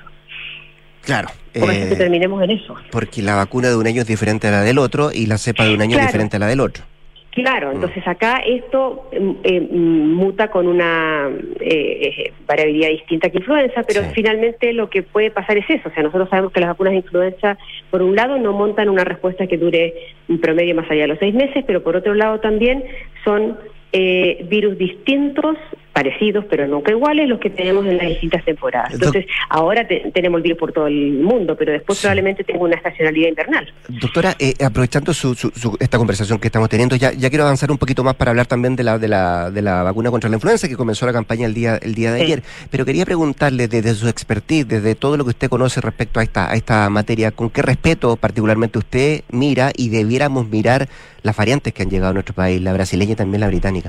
Claro. Por eso eh, que terminemos en eso. Porque la vacuna de un año es diferente a la del otro y la cepa de un año claro. es diferente a la del otro. Claro, entonces acá esto eh, muta con una eh, variabilidad distinta que influenza, pero sí. finalmente lo que puede pasar es eso. O sea, nosotros sabemos que las vacunas de influenza, por un lado, no montan una respuesta que dure un promedio más allá de los seis meses, pero por otro lado también son eh, virus distintos, parecidos, pero nunca iguales, los que tenemos en las distintas temporadas. Entonces, Doc- ahora te, tenemos el virus por todo el mundo, pero después sí. probablemente tenga una estacionalidad invernal. Doctora, eh, aprovechando su, su, su, esta conversación que estamos teniendo, ya, ya quiero avanzar un poquito más para hablar también de la, de la, de la vacuna contra la influenza, que comenzó la campaña el día, el día de sí. ayer. Pero quería preguntarle, desde su expertise, desde todo lo que usted conoce respecto a esta, a esta materia, ¿con qué respeto particularmente usted mira y debiéramos mirar las variantes que han llegado a nuestro país, la brasileña y también la británica?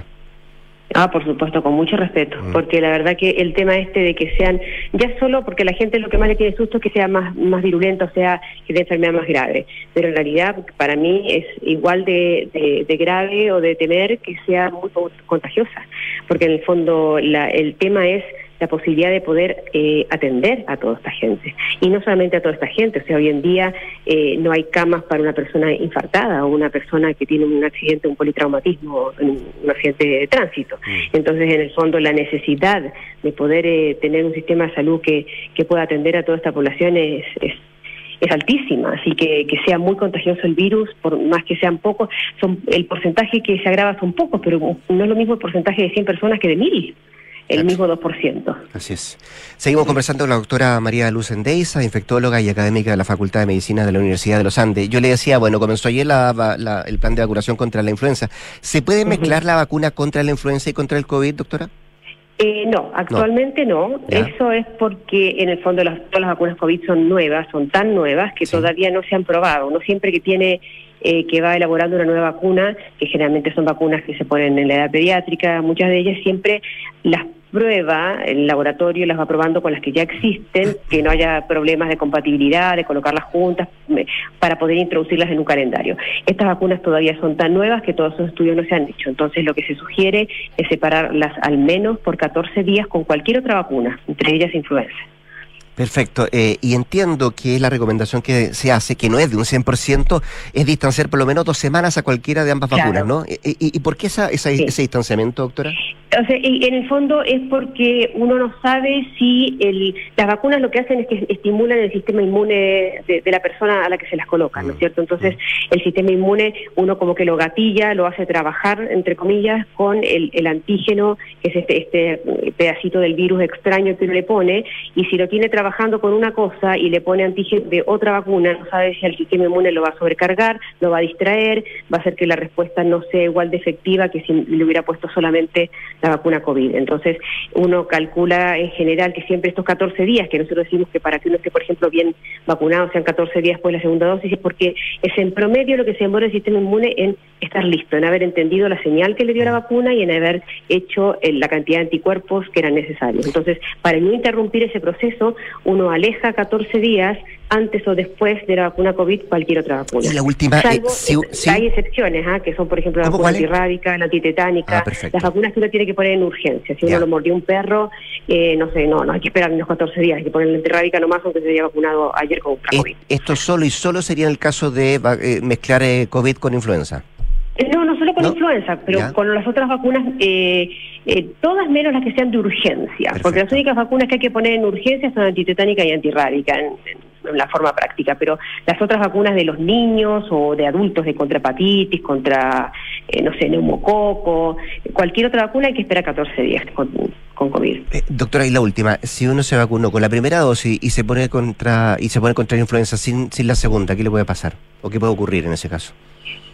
Ah, por supuesto, con mucho respeto, mm. porque la verdad que el tema este de que sean, ya solo porque la gente lo que más le tiene susto es que sea más más virulento, o sea, que de enfermedad más grave, pero en realidad para mí es igual de, de, de grave o de temer que sea muy contagiosa, porque en el fondo la, el tema es la posibilidad de poder eh, atender a toda esta gente. Y no solamente a toda esta gente, o sea, hoy en día eh, no hay camas para una persona infartada o una persona que tiene un accidente, un politraumatismo, un, un accidente de tránsito. Mm. Entonces, en el fondo, la necesidad de poder eh, tener un sistema de salud que, que pueda atender a toda esta población es... es es altísima, así que que sea muy contagioso el virus, por más que sean pocos, son el porcentaje que se agrava son pocos, pero no es lo mismo el porcentaje de cien personas que de mil. El mismo dos por ciento. Así es. Seguimos conversando con la doctora María Luz Endeiza, infectóloga y académica de la Facultad de Medicina de la Universidad de los Andes. Yo le decía, bueno, comenzó ayer la, la, el plan de vacunación contra la influenza. ¿Se puede mezclar uh-huh. la vacuna contra la influenza y contra el COVID, doctora? Eh, no, actualmente no. no. Eso es porque en el fondo las, todas las vacunas COVID son nuevas, son tan nuevas que sí. todavía no se han probado. Uno siempre que tiene... Eh, que va elaborando una nueva vacuna, que generalmente son vacunas que se ponen en la edad pediátrica, muchas de ellas siempre las prueba, el laboratorio las va probando con las que ya existen, que no haya problemas de compatibilidad, de colocarlas juntas, para poder introducirlas en un calendario. Estas vacunas todavía son tan nuevas que todos esos estudios no se han hecho, entonces lo que se sugiere es separarlas al menos por catorce días con cualquier otra vacuna, entre ellas influenza. Perfecto, eh, y entiendo que la recomendación que se hace, que no es de un cien por ciento, es distanciar por lo menos dos semanas a cualquiera de ambas claro. vacunas, ¿no? ¿Y, y, y por qué esa, esa, sí. ese distanciamiento, doctora? O sea, en el fondo es porque uno no sabe si el, las vacunas lo que hacen es que estimulan el sistema inmune de, de la persona a la que se las colocan, ¿no es cierto? Entonces, el sistema inmune, uno como que lo gatilla, lo hace trabajar, entre comillas, con el, el antígeno, que es este, este pedacito del virus extraño que uno le pone, y si lo tiene trabajando con una cosa y le pone antígeno de otra vacuna, no sabe si el sistema inmune lo va a sobrecargar, lo va a distraer, va a hacer que la respuesta no sea igual de efectiva que si le hubiera puesto solamente la vacuna COVID. Entonces, uno calcula en general que siempre estos catorce días, que nosotros decimos que para que uno esté, por ejemplo, bien vacunado, sean catorce días después de la segunda dosis, es porque es en promedio lo que se demora el sistema inmune en estar listo, en haber entendido la señal que le dio la vacuna y en haber hecho eh, la cantidad de anticuerpos que eran necesarios. Entonces, para no interrumpir ese proceso, uno aleja catorce días antes o después de la vacuna COVID cualquier otra vacuna. Y la última... Salvo, eh, sí, sí. Hay excepciones, ¿eh? que son, por ejemplo, la vacuna antirrábica, la antitetánica, ah, las vacunas que uno tiene que poner en urgencia. Si uno ya. lo mordió un perro, eh, no sé, no, no hay que esperar unos catorce días, hay que poner la antirrábica nomás, aunque se haya vacunado ayer con la COVID. Esto solo y solo sería en el caso de eh, mezclar eh, COVID con influenza. No, no solo con ¿No? influenza, pero ¿Ya? con las otras vacunas, eh, eh, todas menos las que sean de urgencia, Perfecto. porque las únicas vacunas que hay que poner en urgencia son antitetánica y antirrábica en, en, en la forma práctica, pero las otras vacunas de los niños o de adultos de contra hepatitis, contra, eh, no sé, neumococo, cualquier otra vacuna hay que esperar catorce días con, con COVID. Eh, doctora, y la última, si uno se vacunó con la primera dosis y se pone contra y se pone contra la influenza sin, sin la segunda, ¿qué le puede pasar? ¿O qué puede ocurrir en ese caso?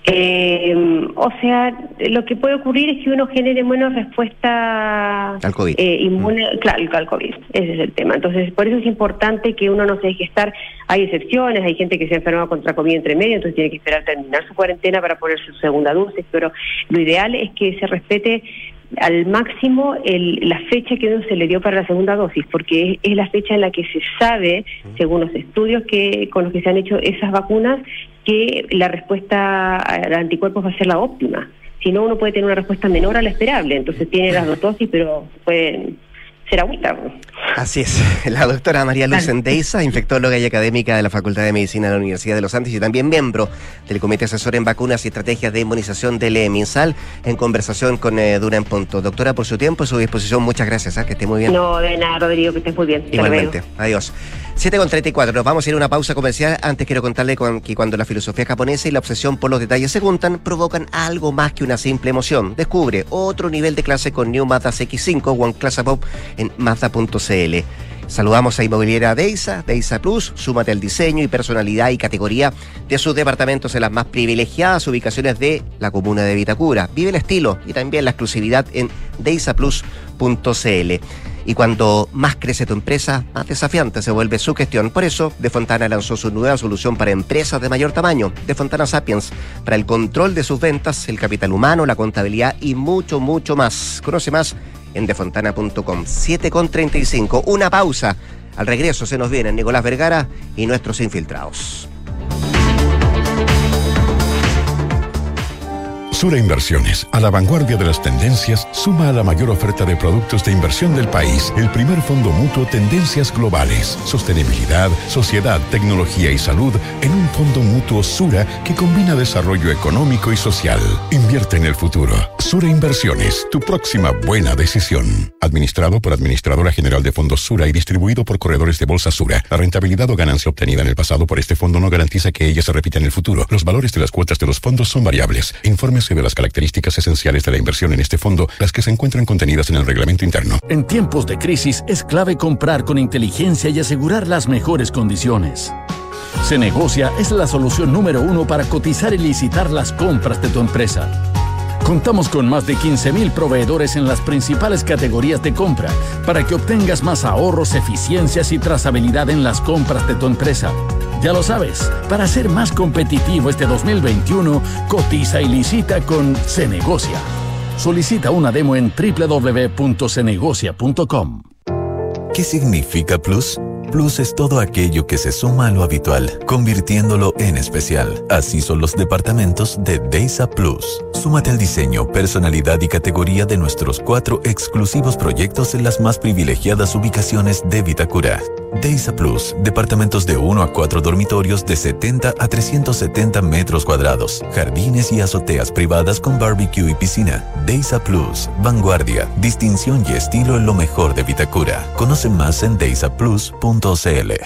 Eh, o sea, lo que puede ocurrir es que uno genere menos respuesta al COVID. Eh, inmune, mm. claro, al COVID. Ese es el tema. Entonces, por eso es importante que uno no se deje estar. Hay excepciones, hay gente que se enferma contra COVID entre medio, entonces tiene que esperar terminar su cuarentena para poner su segunda dosis, pero lo ideal es que se respete al máximo el, la fecha que uno se le dio para la segunda dosis, porque es, es la fecha en la que se sabe, según los estudios que con los que se han hecho esas vacunas, que la respuesta a los anticuerpos va a ser la óptima. Si no, uno puede tener una respuesta menor a la esperable, entonces tiene las dos dosis, pero pueden ser agüita. Así es. La doctora María Luz Endeiza, infectóloga y académica de la Facultad de Medicina de la Universidad de los Andes y también miembro del Comité Asesor en Vacunas y Estrategias de Inmunización del MinSal, en conversación con eh, Duna en Punto. Doctora, por su tiempo y su disposición, muchas gracias. ¿eh? Que esté muy bien. No, de nada, Rodrigo, que estés muy bien. Igualmente. Adiós. siete con treinta y cuatro, nos vamos a ir a una pausa comercial. Antes quiero contarle con, que cuando la filosofía japonesa y la obsesión por los detalles se juntan, provocan algo más que una simple emoción. Descubre otro nivel de clase con New Mazda C X cinco One Class Pop en Mazda punto c l. Saludamos a Inmobiliaria Deiza, Deiza Plus, súmate al diseño y personalidad y categoría de sus departamentos en las más privilegiadas ubicaciones de la comuna de Vitacura. Vive el estilo y también la exclusividad en deiza plus punto c l. Y cuando más crece tu empresa, más desafiante se vuelve su gestión. Por eso, De Fontana lanzó su nueva solución para empresas de mayor tamaño, De Fontana Sapiens, para el control de sus ventas, el capital humano, la contabilidad y mucho, mucho más. Conoce más en defontana punto com. siete con treinta y cinco, una pausa. Al regreso se nos vienen Nicolás Vergara y nuestros infiltrados. Sura Inversiones, a la vanguardia de las tendencias, suma a la mayor oferta de productos de inversión del país el primer fondo mutuo Tendencias Globales, Sostenibilidad, Sociedad, Tecnología y Salud en un fondo mutuo Sura que combina desarrollo económico y social. Invierte en el futuro. Sura Inversiones, tu próxima buena decisión. Administrado por Administradora General de Fondos Sura y distribuido por corredores de Bolsa Sura. La rentabilidad o ganancia obtenida en el pasado por este fondo no garantiza que ella se repita en el futuro. Los valores de las cuotas de los fondos son variables. Informes de las características esenciales de la inversión en este fondo, las que se encuentran contenidas en el reglamento interno. En tiempos de crisis es clave comprar con inteligencia y asegurar las mejores condiciones. Cenegocia es la solución número uno para cotizar y licitar las compras de tu empresa. Contamos con más de quince mil proveedores en las principales categorías de compra para que obtengas más ahorros, eficiencias y trazabilidad en las compras de tu empresa. Ya lo sabes, para ser más competitivo este dos mil veintiuno, cotiza y licita con Cenegocia. Solicita una demo en doble u doble u doble u punto cenegocia punto com. ¿Qué significa Plus? Plus es todo aquello que se suma a lo habitual, convirtiéndolo en especial. Así son los departamentos de Deiza Plus. Súmate al diseño, personalidad y categoría de nuestros cuatro exclusivos proyectos en las más privilegiadas ubicaciones de Vitacura. Deiza Plus, departamentos de uno a cuatro dormitorios de setenta a trescientos setenta metros cuadrados, jardines y azoteas privadas con barbecue y piscina. Deiza Plus, vanguardia, distinción y estilo en lo mejor de Vitacura. Conoce más en deiza plus punto c l.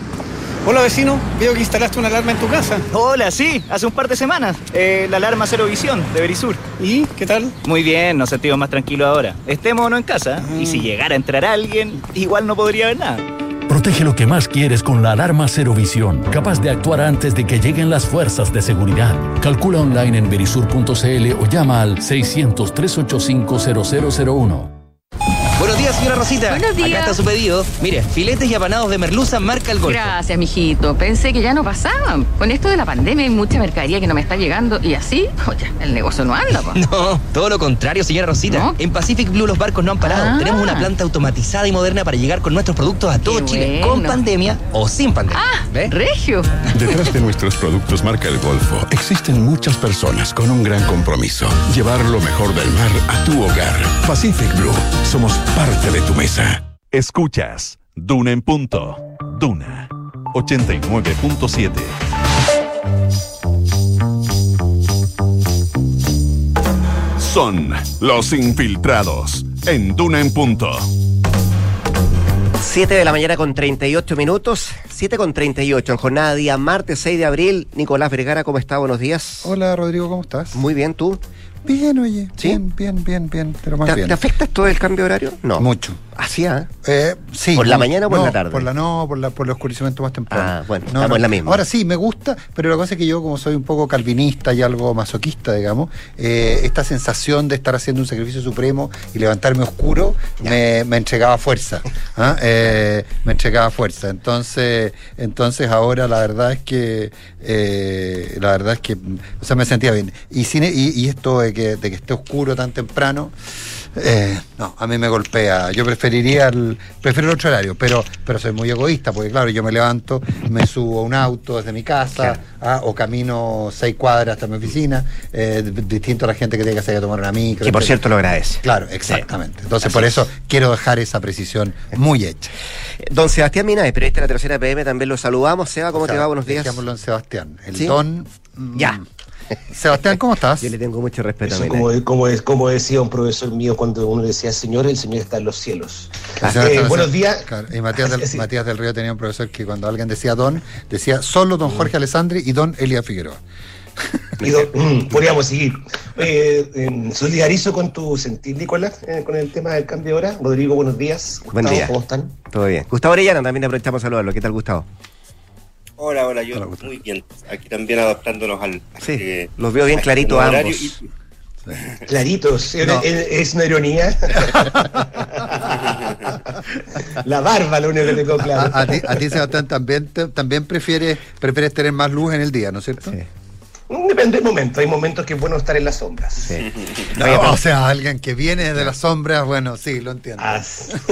Hola vecino, veo que instalaste una alarma en tu casa. Hola, sí, hace un par de semanas. Eh, la alarma Cero Visión de Verisur. ¿Y qué tal? Muy bien, nos sentimos más tranquilos ahora. Estemos o no en casa, mm. y si llegara a entrar alguien, igual no podría ver nada. Protege lo que más quieres con la alarma Cero Visión, capaz de actuar antes de que lleguen las fuerzas de seguridad. Calcula online en verisur punto c l o llama al seiscientos, trescientos ochenta y cinco, cero cero cero uno. Buenos días, señora Rosita. Buenos días. Acá está su pedido. Mire, filetes y apanados de merluza marca el Golfo. Gracias, mijito. Pensé que ya no pasaban. Con esto de la pandemia hay mucha mercadería que no me está llegando y así, oye, el negocio no anda, po. No, todo lo contrario, señora Rosita. ¿No? En Pacific Blue los barcos no han parado. Ah. Tenemos una planta automatizada y moderna para llegar con nuestros productos a todo Qué Chile, bueno. con pandemia o sin pandemia. Ah, ¿Ve? regio. Detrás de nuestros productos marca el Golfo existen muchas personas con un gran compromiso. Llevar lo mejor del mar a tu hogar. Pacific Blue, somos parte de tu mesa. Escuchas Duna en Punto. Duna ochenta y nueve punto siete. Son los infiltrados en Duna en Punto. siete de la mañana con treinta y ocho minutos, siete con treinta y ocho en jornada día martes seis de abril. Nicolás Vergara, ¿cómo está? Buenos días. Hola Rodrigo, ¿cómo estás? Muy bien, ¿tú? Bien, oye, ¿Sí? bien, bien, bien, bien, pero más ¿Te, bien. ¿Te afecta todo el cambio de horario? No. Mucho. ¿Así, ah? Eh, sí. ¿Por la mañana o por no, la tarde? Por la no, por, la, por el oscurecimiento más temprano. Ah, bueno, no, estamos no. en la misma. Ahora sí, me gusta, pero la cosa es que yo, como soy un poco calvinista y algo masoquista, digamos, eh, esta sensación de estar haciendo un sacrificio supremo y levantarme oscuro me, me entregaba fuerza. ¿Ah? Eh, me entregaba fuerza. Entonces, entonces ahora la verdad es que eh, la verdad es que, o sea, me sentía bien. Y, sin, y, y esto de que, de que esté oscuro tan temprano, Eh, no, a mí me golpea. Yo preferiría el, prefiero el otro horario, pero, pero soy muy egoísta, porque claro, yo me levanto, me subo a un auto desde mi casa, claro. ah, o camino seis cuadras hasta mi oficina, eh, distinto a la gente que tiene que salir a tomar una micro. Que por cierto lo agradece. Claro, exactamente. Entonces Así por es. eso quiero dejar esa precisión muy hecha. Don Sebastián Mina, periodista de la Tercera P M, también lo saludamos. Seba, ¿cómo o sea, te va? Buenos días. Dejémoslo en Sebastián. El ¿Sí? don... Ya. Sebastián, ¿cómo estás? Yo le tengo mucho respeto Eso a como, como, es, como decía un profesor mío cuando uno decía Señor, el Señor está en los cielos. Claro, eh, claro, buenos días. Claro. Y Matías del, sí. Matías del Río tenía un profesor que cuando alguien decía don, decía solo don Jorge Alessandri y don Elia Figueroa. Y don, mm, podríamos seguir. Eh, eh, solidarizo con tu sentir, Nicolás, eh, con el tema del cambio de hora. Rodrigo, buenos días. Gustavo, buen día. ¿Cómo están? Todo bien. Gustavo Orellana, también aprovechamos a saludarlo. ¿Qué tal, Gustavo? Hola, hola, yo hola, muy bien. Aquí también adaptándonos al... Sí, eh, los veo bien claritos a ambos. Y... Sí. Claritos, no. ¿Es, ¿es una ironía? La barba, lo único que tengo claro. A, a ti, a ti Sebastián, también, te, también prefieres, prefieres tener más luz en el día, ¿no es cierto? Sí. Depende del momento, hay momentos que es bueno estar en las sombras. Sí. No, Oye, o sea, alguien que viene de las sombras, bueno, sí, lo entiendo. A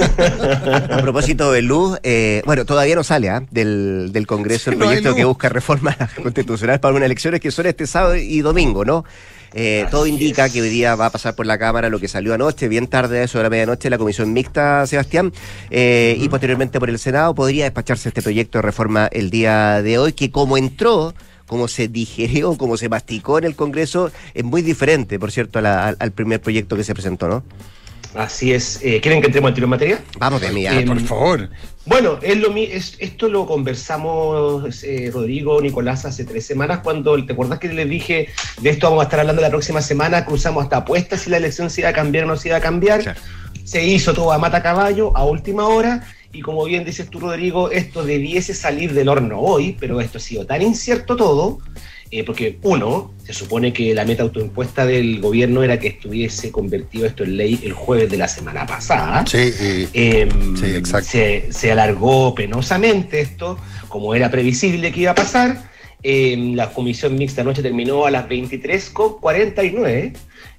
propósito de luz, eh, bueno, todavía no sale ¿eh? del, del Congreso el sí, proyecto no que busca reforma constitucional para unas elecciones que son este sábado y domingo, ¿no? Eh, todo indica que hoy día va a pasar por la Cámara lo que salió anoche, bien tarde, eso de la medianoche, la comisión mixta, Sebastián, eh, uh-huh. y posteriormente por el Senado podría despacharse este proyecto de reforma el día de hoy, que como entró, como se digerió, como se masticó en el Congreso, es muy diferente, por cierto, a la, al primer proyecto que se presentó, ¿no? Así es. Eh, ¿Quieren que entremos al tiro en materia? Vamos de mí, eh, por favor. Bueno, es lo, es, esto lo conversamos eh, Rodrigo, Nicolás, hace tres semanas, cuando, ¿te acuerdas que les dije de esto vamos a estar hablando la próxima semana? Cruzamos hasta apuestas si la elección se iba a cambiar o no se iba a cambiar. Claro. Se hizo todo a mata caballo, a última hora, y como bien dices tú, Rodrigo, esto debiese salir del horno hoy, pero esto ha sido tan incierto todo, eh, porque uno, se supone que la meta autoimpuesta del gobierno era que estuviese convertido esto en ley el jueves de la semana pasada. Sí, y, eh, sí exacto. Se, se alargó penosamente esto, como era previsible que iba a pasar. Eh, la comisión mixta anoche terminó a las veintitrés con cuarenta y nueve.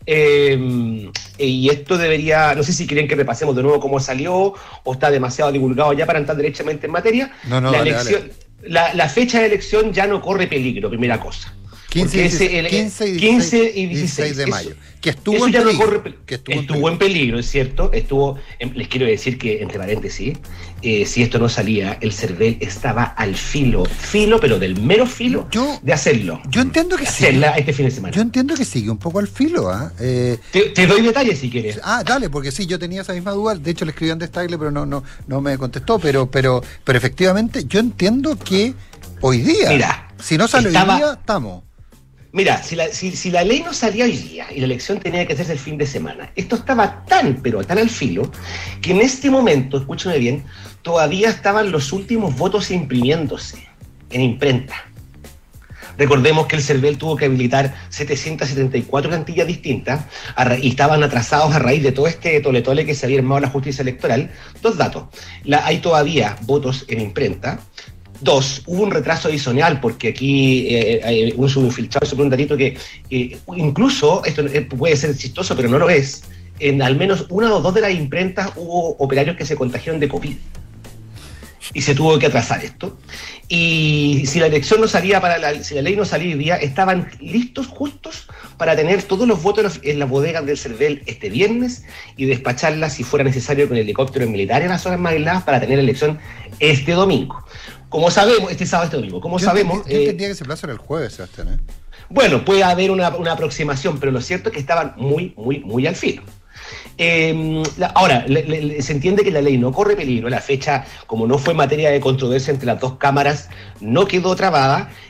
Eh, y esto debería, no sé si quieren que repasemos de nuevo cómo salió o está demasiado divulgado ya para entrar derechamente en materia. No, no, la, dale, elección, dale. La, la fecha de elección ya no corre peligro, primera cosa. quince, ese, el, quince, y quince y dieciséis de mayo. Eso, que estuvo, eso en, ya peligro, no corre, que estuvo, estuvo en, en peligro, es cierto. Estuvo, les quiero decir que, entre paréntesis, eh, si esto no salía, el CERVEL estaba al filo, filo, pero del mero filo yo, de hacerlo. Yo entiendo que sí. Este fin de semana. Yo entiendo que sigue un poco al filo. ¿eh? Eh, te, te doy detalles si quieres. Ah, dale, porque sí, yo tenía esa misma duda. De hecho, le escribí a Andrés Tagle, pero no, no, no me contestó. Pero, pero, pero efectivamente, yo entiendo que hoy día, Mira, si no sale estaba, hoy día, estamos. Mira, si la, si, si la ley no salía hoy día y la elección tenía que hacerse el fin de semana, esto estaba tan, pero tan al filo, que en este momento, escúchame bien, todavía estaban los últimos votos imprimiéndose en imprenta. Recordemos que el CERVEL tuvo que habilitar setecientas setenta y cuatro plantillas distintas y estaban atrasados a raíz de todo este toletole que se había armado la justicia electoral. Dos datos. La, hay todavía votos en imprenta. Dos, hubo un retraso adicional porque aquí eh, eh, un subinfiltrado sobre un datito que eh, incluso, esto puede ser chistoso pero no lo es, en al menos una o dos de las imprentas hubo operarios que se contagiaron de COVID y se tuvo que atrasar esto. Y si la elección no salía para la, si la ley no salía hoy día, estaban listos justos para tener todos los votos en las bodegas del CERVEL este viernes y despacharlas si fuera necesario con helicópteros militares en las zonas más aisladas para tener elección este domingo. Como sabemos, este sábado, este domingo, como yo sabemos... Entendí, yo entendía eh, que ese plazo era el jueves, Sebastián, ¿eh? Bueno, puede haber una, una aproximación, pero lo cierto es que estaban muy, muy, muy al filo. Eh, la, ahora, le, le, se entiende que la ley no corre peligro, la fecha, como no fue materia de controversia entre las dos cámaras, no quedó trabada,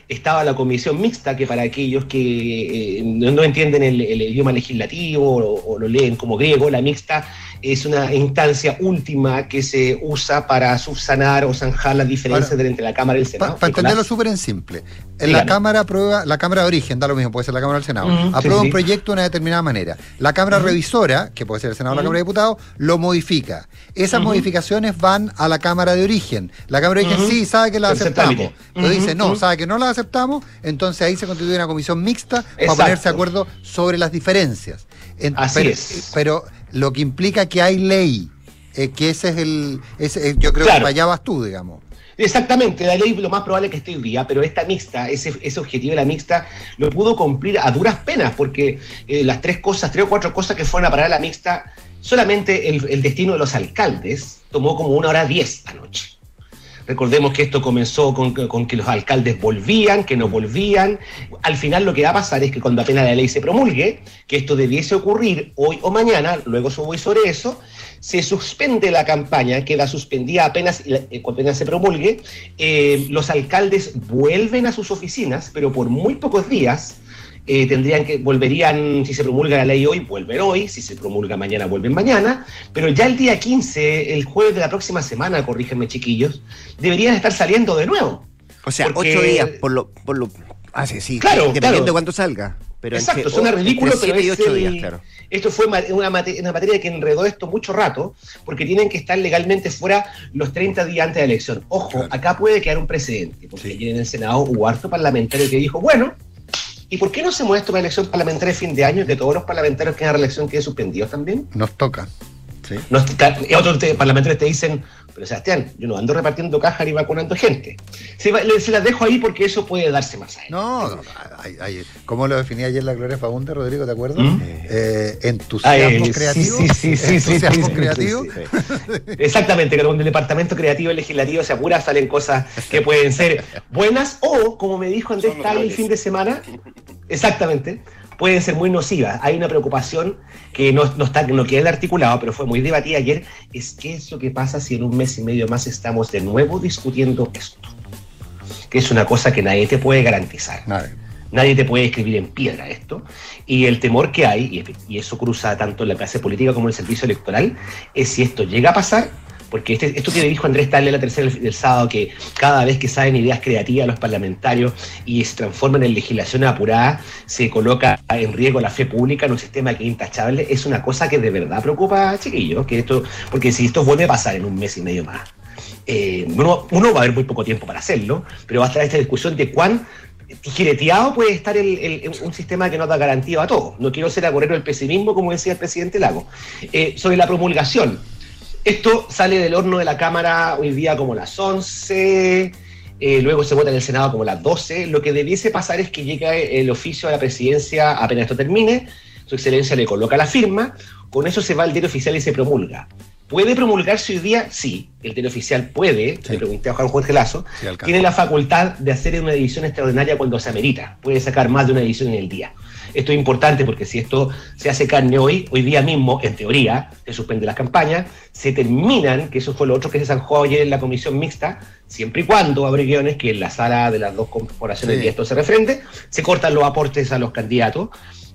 estaba la comisión mixta, que para aquellos que eh, no, no entienden el, el idioma legislativo o, o lo leen como griego, la mixta es una instancia última que se usa para subsanar o zanjar las diferencias Ahora, entre la Cámara y el Senado. Para pa entenderlo súper en simple, en la Cámara aprueba, la Cámara de origen, da lo mismo, puede ser la Cámara del Senado, uh-huh, aprueba sí, un sí. proyecto de una determinada manera. La Cámara uh-huh. revisora, que puede ser el Senado o uh-huh. la Cámara de Diputados, lo modifica. Esas uh-huh. modificaciones van a la Cámara de origen. La Cámara de origen uh-huh. sí sabe que las aceptamos. Uh-huh. Pero dice, no, uh-huh. sabe que no las aceptamos, entonces ahí se constituye una comisión mixta Exacto. para ponerse de acuerdo sobre las diferencias. En, Así pero, es. Pero lo que implica que hay ley, eh, que ese es el, ese, yo creo claro. que para allá vas tú, digamos. Exactamente, la ley lo más probable es que esté hoy día, pero esta mixta, ese, ese objetivo de la mixta, lo pudo cumplir a duras penas, porque eh, las tres cosas, tres o cuatro cosas que fueron a parar a la mixta, solamente el, el destino de los alcaldes tomó como una hora diez anoche. Recordemos que esto comenzó con, con que los alcaldes volvían, que no volvían. Al final lo que va a pasar es que cuando apenas la ley se promulgue, que esto debiese ocurrir hoy o mañana, luego voy sobre eso, se suspende la campaña, queda suspendida apenas, apenas se promulgue, eh, los alcaldes vuelven a sus oficinas, pero por muy pocos días. Eh, tendrían que, volverían, si se promulga la ley hoy, vuelven hoy, si se promulga mañana, vuelven mañana, pero ya el día quince, el jueves de la próxima semana, corrígenme chiquillos, deberían estar saliendo de nuevo. O sea, porque... ocho días por lo... Por lo... Ah, sí, sí, claro, dependiendo claro. de cuándo salga. Pero Exacto, entre, suena ridículo, pero es ocho el, días, claro. Esto fue una, mate, una materia que enredó esto mucho rato, porque tienen que estar legalmente fuera los treinta días antes de la elección. Ojo, claro. acá puede quedar un precedente, porque sí. ayer en el Senado hubo harto parlamentario que dijo, bueno, ¿y por qué no se muestra una elección parlamentaria de fin de año y que todos los parlamentarios que hagan reelección queden suspendidos también? Nos toca. Sí. Nos, y otros te, parlamentarios te dicen, pero Sebastián, yo no ando repartiendo cajas ni vacunando gente. Se, se las dejo ahí porque eso puede darse más adelante. No, no hay, hay, ¿cómo lo definía ayer la Gloria Fagundes, Rodrigo, te acuerdas? ¿Mm? Eh, entusiasmo Ay, creativo. Sí, sí, sí. Entusiasmo sí, sí, creativo. Sí, sí. Exactamente, que cuando el departamento creativo y legislativo se apura, salen cosas que pueden ser buenas o, como me dijo Andrés Tal el fin de semana, exactamente, pueden ser muy nocivas. Hay una preocupación que no, no, está, no queda articulado, pero fue muy debatida ayer, es qué es lo que pasa si en un mes y medio más estamos de nuevo discutiendo esto. Que es una cosa que nadie te puede garantizar. Nadie, nadie te puede escribir en piedra esto. Y el temor que hay, y, y eso cruza tanto en la clase política como en el servicio electoral, es si esto llega a pasar. Porque este, esto que dijo Andrés Tal en la tercera del, del sábado, que cada vez que salen ideas creativas los parlamentarios y se transforman en legislación apurada, se coloca en riesgo la fe pública en un sistema que es intachable, es una cosa que de verdad preocupa, chiquillos, que esto, porque si esto vuelve a pasar en un mes y medio más, eh, uno, uno va a haber muy poco tiempo para hacerlo, pero va a estar esta discusión de cuán tijereteado puede estar el, el, un sistema que nos da garantía a todos. No quiero ser agorero del pesimismo, como decía el presidente Lago. Eh, sobre la promulgación, esto sale del horno de la Cámara hoy día como las once, eh, luego se vota en el Senado como las doce. Lo que debiese pasar es que llegue el oficio a la presidencia apenas esto termine, su excelencia le coloca la firma, con eso se va al diario oficial y se promulga. ¿Puede promulgarse hoy día? Sí, el diario oficial puede, sí. Le pregunté a Juan Jorge Lazo, sí, tiene la facultad de hacer una edición extraordinaria cuando se amerita, puede sacar más de una edición en el día. Esto es importante porque si esto se hace carne hoy, hoy día mismo, en teoría, se suspenden las campañas, se terminan, que eso fue lo otro que se zanjó ayer en la comisión mixta, siempre y cuando habrá guiones que en la sala de las dos corporaciones sí. y esto se refrende, se cortan los aportes a los candidatos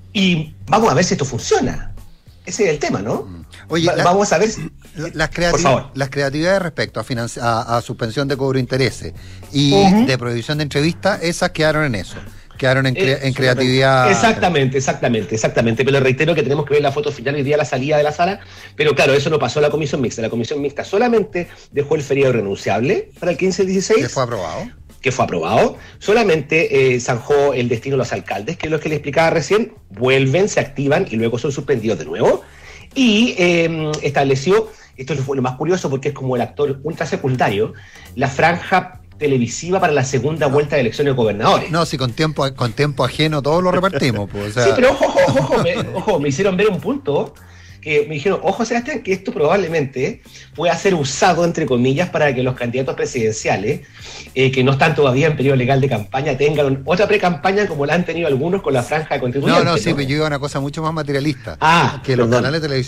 y vamos a ver si esto funciona. Ese es el tema, ¿no? Oye, Va, la, vamos a ver si... Las, creativ las creatividades respecto a, a, a suspensión de cobro de intereses y uh-huh. de prohibición de entrevistas, esas quedaron en eso. Quedaron en, cre en creatividad. Exactamente, exactamente, exactamente. Pero reitero que tenemos que ver la foto final hoy día, la salida de la sala. Pero claro, eso no pasó a la comisión mixta. La comisión mixta solamente dejó el feriado renunciable para el quince y el dieciséis. Que fue aprobado. Que fue aprobado. Solamente eh, zanjó el destino de los alcaldes, que es lo que le explicaba recién. Vuelven, se activan y luego son suspendidos de nuevo. Y eh, estableció, esto fue lo más curioso porque es como el actor ultra secundario, la franja televisiva para la segunda vuelta de elecciones de gobernadores. No, si con tiempo con tiempo ajeno todos lo repartimos. Pues, o sea... Sí, pero ojo, ojo, ojo, me, ojo, me hicieron ver un punto que me dijeron, ojo Sebastián, que esto probablemente pueda ser usado, entre comillas, para que los candidatos presidenciales, eh, que no están todavía en periodo legal de campaña, tengan otra pre-campaña como la han tenido algunos con la franja de contribuyentes. No, no, sí, ¿no? Pero yo iba a una cosa mucho más materialista. Ah, que los perdón. canales de televisión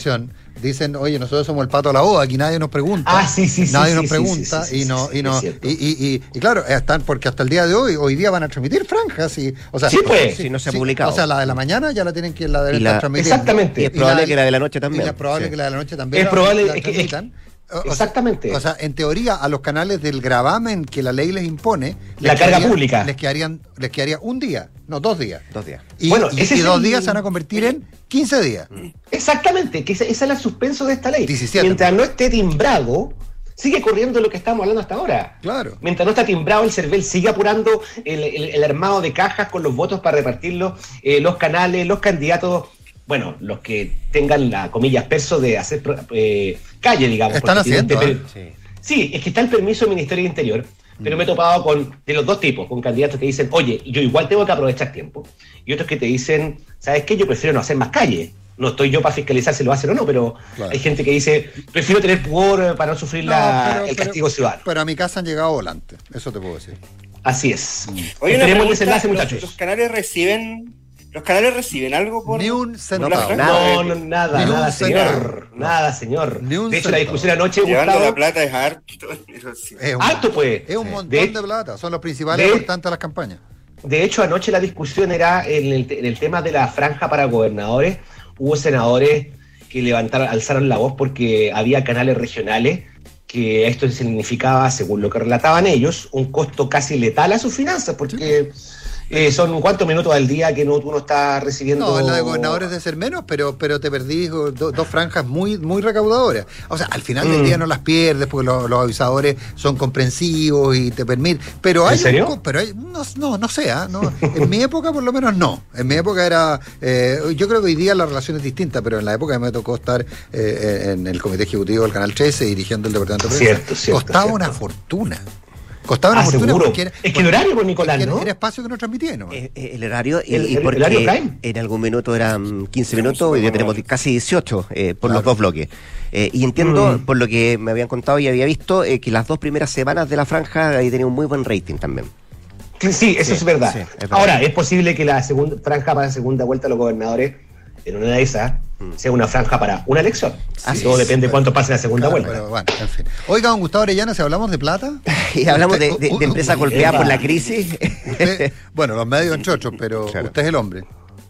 dicen, oye, nosotros somos el pato a la boda, aquí nadie nos pregunta. Ah, sí, sí, sí. Nadie sí, nos sí, pregunta sí, sí, sí, y no, sí, y no, es cierto. y, y, y, y claro, están, porque hasta el día de hoy, hoy día van a transmitir franjas, y, o sea, Sí, pues. Si no se ha sí, publicado. o sea, la de la mañana ya la tienen que la deben Y la- estar transmitiendo. Exactamente. Y es probable la- que la de la noche también. Y es probable Sí. que la de la noche también Es la- probable la que- que- transmitan. O- o sea, Exactamente. O sea, en teoría, a los canales del gravamen que la ley les impone, La les carga quedaría- pública. les quedarían, les quedaría un día, no, dos días. Dos días. Y, Bueno, y- ese y es dos el- días se van a convertir en quince días. Exactamente, que ese, ese es el suspenso de esta ley. diecisiete. Mientras no esté timbrado, sigue corriendo lo que estamos hablando hasta ahora. Claro. Mientras no está timbrado, el CERVEL sigue apurando el, el- el armado de cajas con los votos para repartirlos, eh, los canales, los candidatos, bueno, los que tengan la, comillas, perso de hacer eh, calle, digamos. Están porque tienen haciendo, este per- ¿eh? Sí, es que está el permiso del Ministerio del Interior, pero me he topado con, de los dos tipos, con candidatos que dicen, oye, yo igual tengo que aprovechar tiempo, y otros que te dicen, ¿sabes qué? Yo prefiero no hacer más calle. No estoy yo para fiscalizar si lo hacen o no, pero Claro. hay gente que dice, prefiero tener pudor para no sufrir No, la- pero- el pero- castigo ciudadano. Pero a mi casa han llegado volantes, eso te puedo decir. Así es. Oye, una Esperemos el pregunta, desenlace, ¿los, muchachos. los canales reciben ¿Los canales reciben algo por...? Ni un por centavo. la franja? No, no, nada, Ni un nada, señor. centavo. Nada, señor. Ni un De hecho, la centavo. discusión anoche, Llevando Gustavo, la plata es harto. Eso sí. Es un, alto, pues. es un montón De- de, plata, son los principales de- aportantes a las campañas. De hecho, anoche la discusión era en el, te- en el tema de la franja para gobernadores. Hubo senadores que levantaron, alzaron la voz porque había canales regionales que esto significaba, según lo que relataban ellos, un costo casi letal a sus finanzas, porque eh, son cuántos minutos al día que no, tú no estás recibiendo... No, la de gobernadores debe ser menos, pero, pero te perdís do- dos franjas muy, muy recaudadoras. O sea, al final del Mm. día no las pierdes porque los, los avisadores son comprensivos y te permiten. Pero hay ¿En serio? un co- pero hay, no, no, no sé, ¿ah? no, en mi época por lo menos no. En mi época era, eh, yo creo que hoy día la relación es distinta, pero en la época me tocó estar eh, en el comité ejecutivo del Canal trece dirigiendo el departamento de prensa. Cierto, cierto, Costaba cierto. una fortuna. Costaba una Ah, fortuna seguro. porque era, Es que el horario, pues, Nicolás, porque era- ¿no? era espacio que no transmitían. Eh, eh, el horario, y, El- y el- porque el horario prime. en algún minuto eran quince minutos, hoy día tenemos casi dieciocho eh, por los Claro. dos bloques. Eh, y entiendo, Mm. por lo que me habían contado y había visto, eh, que las dos primeras semanas de la franja ahí tenía un muy buen rating también. Sí, sí, eso Sí, es verdad. sí, es verdad. Ahora, es posible que la segunda franja para la segunda vuelta de los gobernadores, en una de esas, sea una franja para una elección. Así Todo es. depende de cuánto pase la segunda Claro, vuelta. pero bueno, en fin. Oiga, don Gustavo Orellana, si hablamos de plata. Y hablamos de, Usted- de- de empresas u- u- golpeadas por la Eva. crisis. usted- bueno, los medios en chochos, pero Claro. usted es el hombre.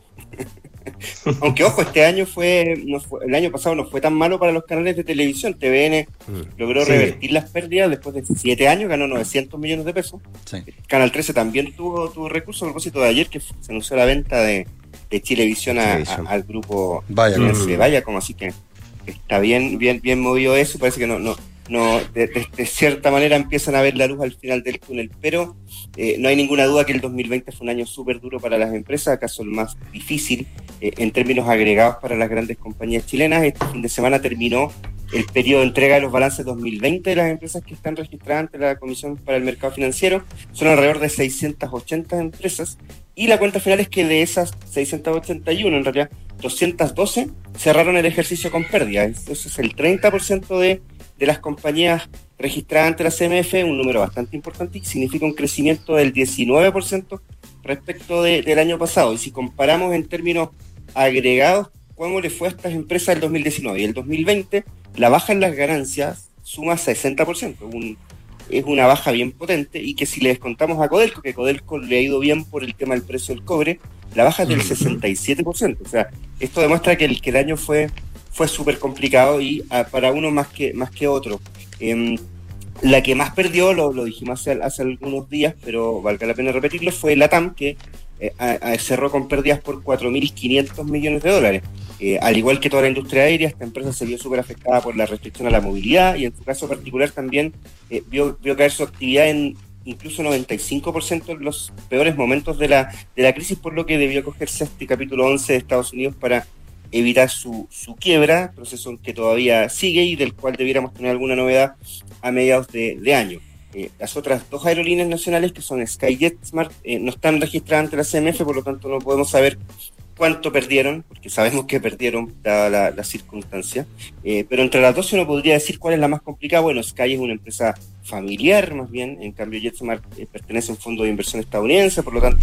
Aunque ojo, este año fue, no fue, el año pasado no fue tan malo para los canales de televisión. T V N logró Sí. revertir las pérdidas después de siete años, ganó novecientos millones de pesos. Sí. Canal trece también tuvo, tuvo recursos a propósito de ayer que fu- se anunció la venta de, de Chilevisión, a- Chilevisión. a- al grupo Viacom. Vaya Viacom, así que está bien, bien, bien movido eso. Parece que no, no, no, de, de- de cierta manera empiezan a ver la luz al final del túnel, pero eh, no hay ninguna duda que el dos mil veinte fue un año súper duro para las empresas, acaso el más difícil eh, en términos agregados para las grandes compañías chilenas. Este fin de semana terminó el periodo de entrega de los balances dos mil veinte de las empresas que están registradas ante la Comisión para el Mercado Financiero. Son alrededor de seiscientas ochenta empresas y la cuenta final es que de esas seiscientas ochenta y uno, en realidad doscientas doce cerraron el ejercicio con pérdida. Eso es el treinta por ciento de, de las compañías registradas ante la C M F, un número bastante importante y significa un crecimiento del diecinueve por ciento respecto de- del año pasado. Y si comparamos en términos agregados, ¿cómo le fue a estas empresas el dos mil diecinueve y el dos mil veinte? La baja en las ganancias suma sesenta por ciento, un, es una baja bien potente, y que si le descontamos a Codelco, que Codelco le ha ido bien por el tema del precio del cobre, la baja es del sesenta y siete por ciento. O sea, esto demuestra que el, que el año fue fue súper complicado y ah, para uno más que más que otro. Em, la que más perdió, lo, lo dijimos hace, hace algunos días, pero valga la pena repetirlo, fue LATAM, que eh, a- a- cerró con pérdidas por cuatro mil quinientos millones de dólares. Eh, al igual que toda la industria aérea, esta empresa se vio súper afectada por la restricción a la movilidad y en su caso particular también eh, vio, vio caer su actividad en incluso noventa y cinco por ciento en los peores momentos de la, de la crisis, por lo que debió acogerse a este capítulo once de Estados Unidos para evitar su, su quiebra, proceso que todavía sigue y del cual debiéramos tener alguna novedad a mediados de, de año. Eh, las otras dos aerolíneas nacionales, que son SkyJet, Smart, eh, no están registradas ante la C M F, por lo tanto no podemos saber cuánto perdieron, porque sabemos que perdieron dada la, la circunstancia, eh, pero entre las dos uno podría decir cuál es la más complicada. Bueno, Sky es una empresa familiar más bien, en cambio JetSmart eh, pertenece a un fondo de inversión estadounidense, por lo tanto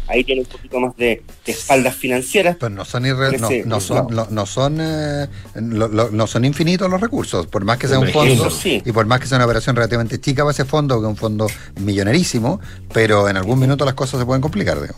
ahí tiene un poquito más de, de espaldas financieras. Pero no son irre, no, no son no, no son eh, lo, lo, no son infinitos los recursos, por más que sea un fondo sí. y por más que sea una operación relativamente chica para ese fondo, que es un fondo millonarísimo, pero en algún minuto las cosas se pueden complicar, digo.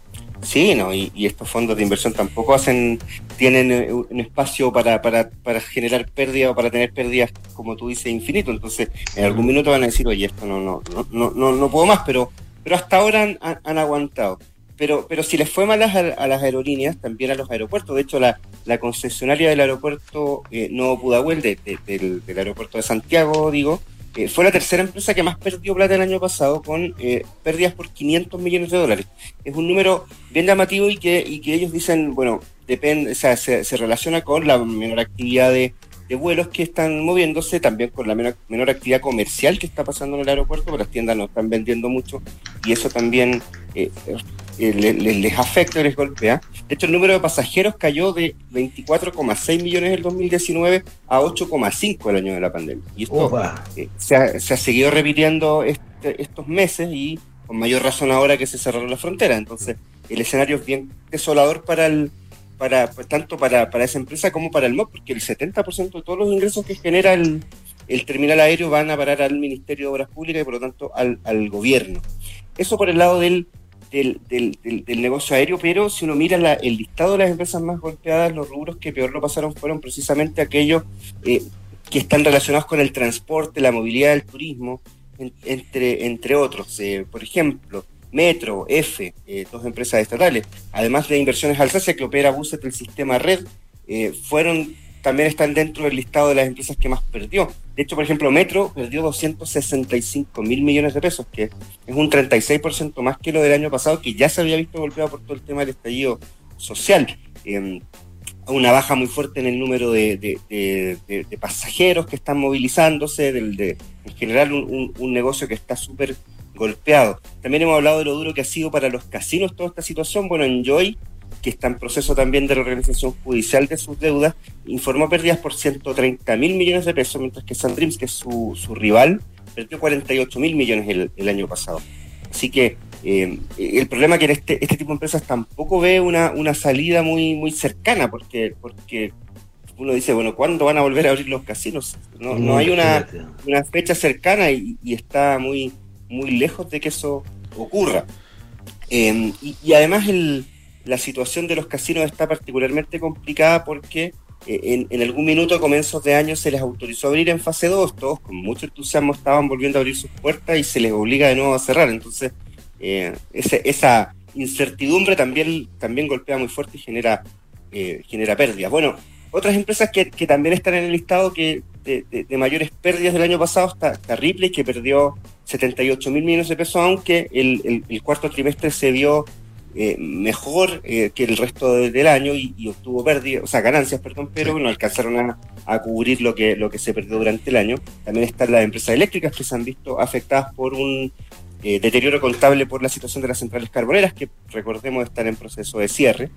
Sí, no, y, y estos fondos de inversión tampoco hacen, tienen un espacio para, para, para generar pérdidas o para tener pérdidas, como tú dices, infinito. Entonces, en algún minuto van a decir, oye, esto no, no, no, no, no puedo más, pero, pero hasta ahora han, han, han aguantado. Pero, pero si les fue mal a, a las aerolíneas, también a los aeropuertos. De hecho, la, la concesionaria del aeropuerto eh, Nuevo Pudahuel, de, de, del, del aeropuerto de Santiago, digo, Eh, fue la tercera empresa que más perdió plata el año pasado, con eh, pérdidas por quinientos millones de dólares. Es un número bien llamativo y que, y que ellos dicen, bueno, depende, o sea, se, se relaciona con la menor actividad de, de vuelos que están moviéndose, también con la menor, menor actividad comercial que está pasando en el aeropuerto, porque las tiendas no están vendiendo mucho y eso también eh, eh, les, les afecta y les golpea. De hecho, el número de pasajeros cayó de veinticuatro coma seis millones en el dos mil diecinueve a ocho coma cinco el año de la pandemia. Y esto eh, se, ha, se ha seguido repitiendo este, estos meses y con mayor razón ahora que se cerraron las fronteras. Entonces, el escenario es bien desolador para el para pues, tanto para, para esa empresa como para el M O P, porque el setenta por ciento de todos los ingresos que genera el, el terminal aéreo van a parar al Ministerio de Obras Públicas y por lo tanto al, al gobierno. Eso por el lado del Del, del, del, del negocio aéreo, pero si uno mira la, el listado de las empresas más golpeadas, los rubros que peor lo pasaron fueron precisamente aquellos eh, que están relacionados con el transporte, la movilidad, el turismo, en, entre, entre otros. Eh, por ejemplo, Metro, F, eh, dos empresas estatales, además de Inversiones Alsacia, que opera buses del sistema Red, eh, fueron también están dentro del listado de las empresas que más perdió. De hecho, por ejemplo, Metro perdió doscientos sesenta y cinco mil millones de pesos, que es un treinta y seis por ciento más que lo del año pasado, que ya se había visto golpeado por todo el tema del estallido social. Eh, una baja muy fuerte en el número de, de, de, de, de pasajeros que están movilizándose, del, de, en general un, un, un negocio que está súper golpeado. También hemos hablado de lo duro que ha sido para los casinos toda esta situación. Bueno, Enjoy, que está en proceso también de reorganización judicial de sus deudas, informó pérdidas por ciento treinta mil millones de pesos, mientras que Sandreams, que es su, su rival, perdió cuarenta y ocho mil millones el, el año pasado. Así que eh, el problema es que este, este tipo de empresas tampoco ve una, una salida muy, muy cercana, porque, porque uno dice, bueno, ¿cuándo van a volver a abrir los casinos? No, no hay una, una fecha cercana y, y está muy, muy lejos de que eso ocurra. Eh, y, y además el la situación de los casinos está particularmente complicada porque eh, en, en algún minuto a comienzos de año se les autorizó a abrir en fase dos, todos con mucho entusiasmo estaban volviendo a abrir sus puertas y se les obliga de nuevo a cerrar. Entonces eh, ese, esa incertidumbre también, también golpea muy fuerte y genera, eh, genera pérdidas. Bueno, otras empresas que, que también están en el listado que de, de, de mayores pérdidas del año pasado está, está Ripley, que perdió setenta y ocho mil millones de pesos, aunque el, el, el cuarto trimestre se vio Eh, mejor eh, que el resto de, del año y, y obtuvo pérdidas, o sea, ganancias, perdón, pero no alcanzaron a, a cubrir lo que, lo que se perdió durante el año. También están las empresas eléctricas que se han visto afectadas por un eh, deterioro contable por la situación de las centrales carboneras, que recordemos están en proceso de cierre.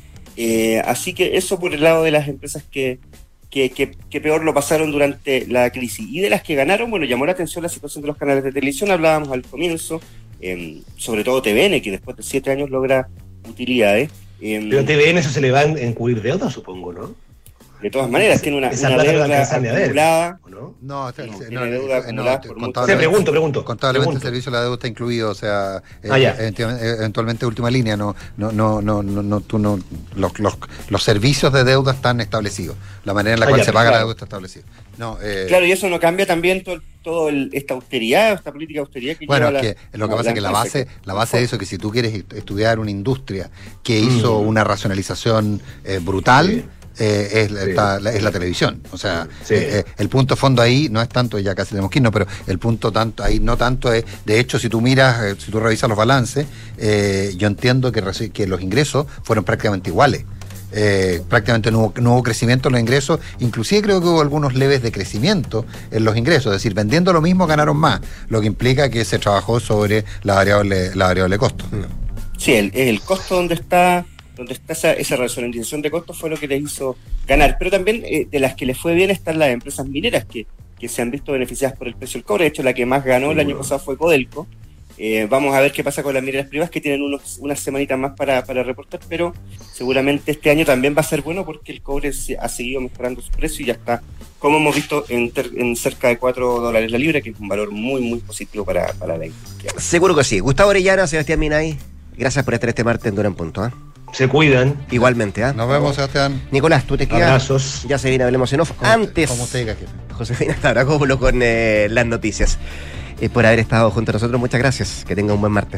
Eh, así que eso por el lado de las empresas que, que, que, que peor lo pasaron durante la crisis. Y de las que ganaron, bueno, llamó la atención la situación de los canales de televisión, hablábamos al comienzo. Eh, sobre todo T V N, que después de siete años logra utilidades. Eh, Pero T V N eso se le va a encubrir deuda, supongo, ¿no? De todas maneras, tiene una, una deuda acumulada. ¿No? No, está, no, no, tiene deuda acumulada no, por mucho. Te pregunto, pregunto. Contablemente pregunto. el servicio de la deuda está incluido, o sea, ah, eh, eventualmente última línea, no, no, no, no, no, no, tú no, los, los, los servicios de deuda están establecidos, la manera en la ah, cual ya, se paga claro. la deuda está establecida. No, eh, claro, y eso no cambia también todo, todo el, esta austeridad, esta política de austeridad que bueno, lleva que la, lo que pasa es que la base, la base de eso es que si tú quieres estudiar una industria que hizo mm. una racionalización eh, brutal, sí. Eh, es, sí. esta, la, es la televisión, o sea, sí. eh, el punto fondo ahí no es tanto, ya casi tenemos que irnos, pero el punto tanto ahí no tanto es, de hecho, si tú miras, eh, si tú revisas los balances, eh, yo entiendo que, que los ingresos fueron prácticamente iguales. Eh, prácticamente no hubo, no hubo crecimiento en los ingresos, inclusive creo que hubo algunos leves de crecimiento en los ingresos, es decir, vendiendo lo mismo ganaron más, lo que implica que se trabajó sobre la variable, la variable costo. Sí, el, el costo donde está donde está esa, esa racionalización de costos fue lo que les hizo ganar, pero también eh, de las que les fue bien están las empresas mineras que, que se han visto beneficiadas por el precio del cobre. De hecho, la que más ganó el año pasado fue Codelco, Eh, vamos a ver qué pasa con las mineras privadas, que tienen unos, unas semanitas más para, para reportar, pero seguramente este año también va a ser bueno porque el cobre se, ha seguido mejorando su precio y ya está, como hemos visto, en, ter, en cerca de cuatro dólares la libra, que es un valor muy, muy positivo para, para la industria. Seguro que sí. Gustavo Orellana, Sebastián Minay, gracias por estar este martes en Dura en Punto. ¿eh? Se cuidan. Igualmente. ¿eh? Nos vemos, Sebastián. Nicolás, tú te quedas. Abrazos. Ya se viene, hablemos en off. Como Antes. Como te diga, jefe. Josefina Tabrácopoulos con eh, las noticias. Eh, por haber estado junto a nosotros, muchas gracias. Que tenga un buen martes.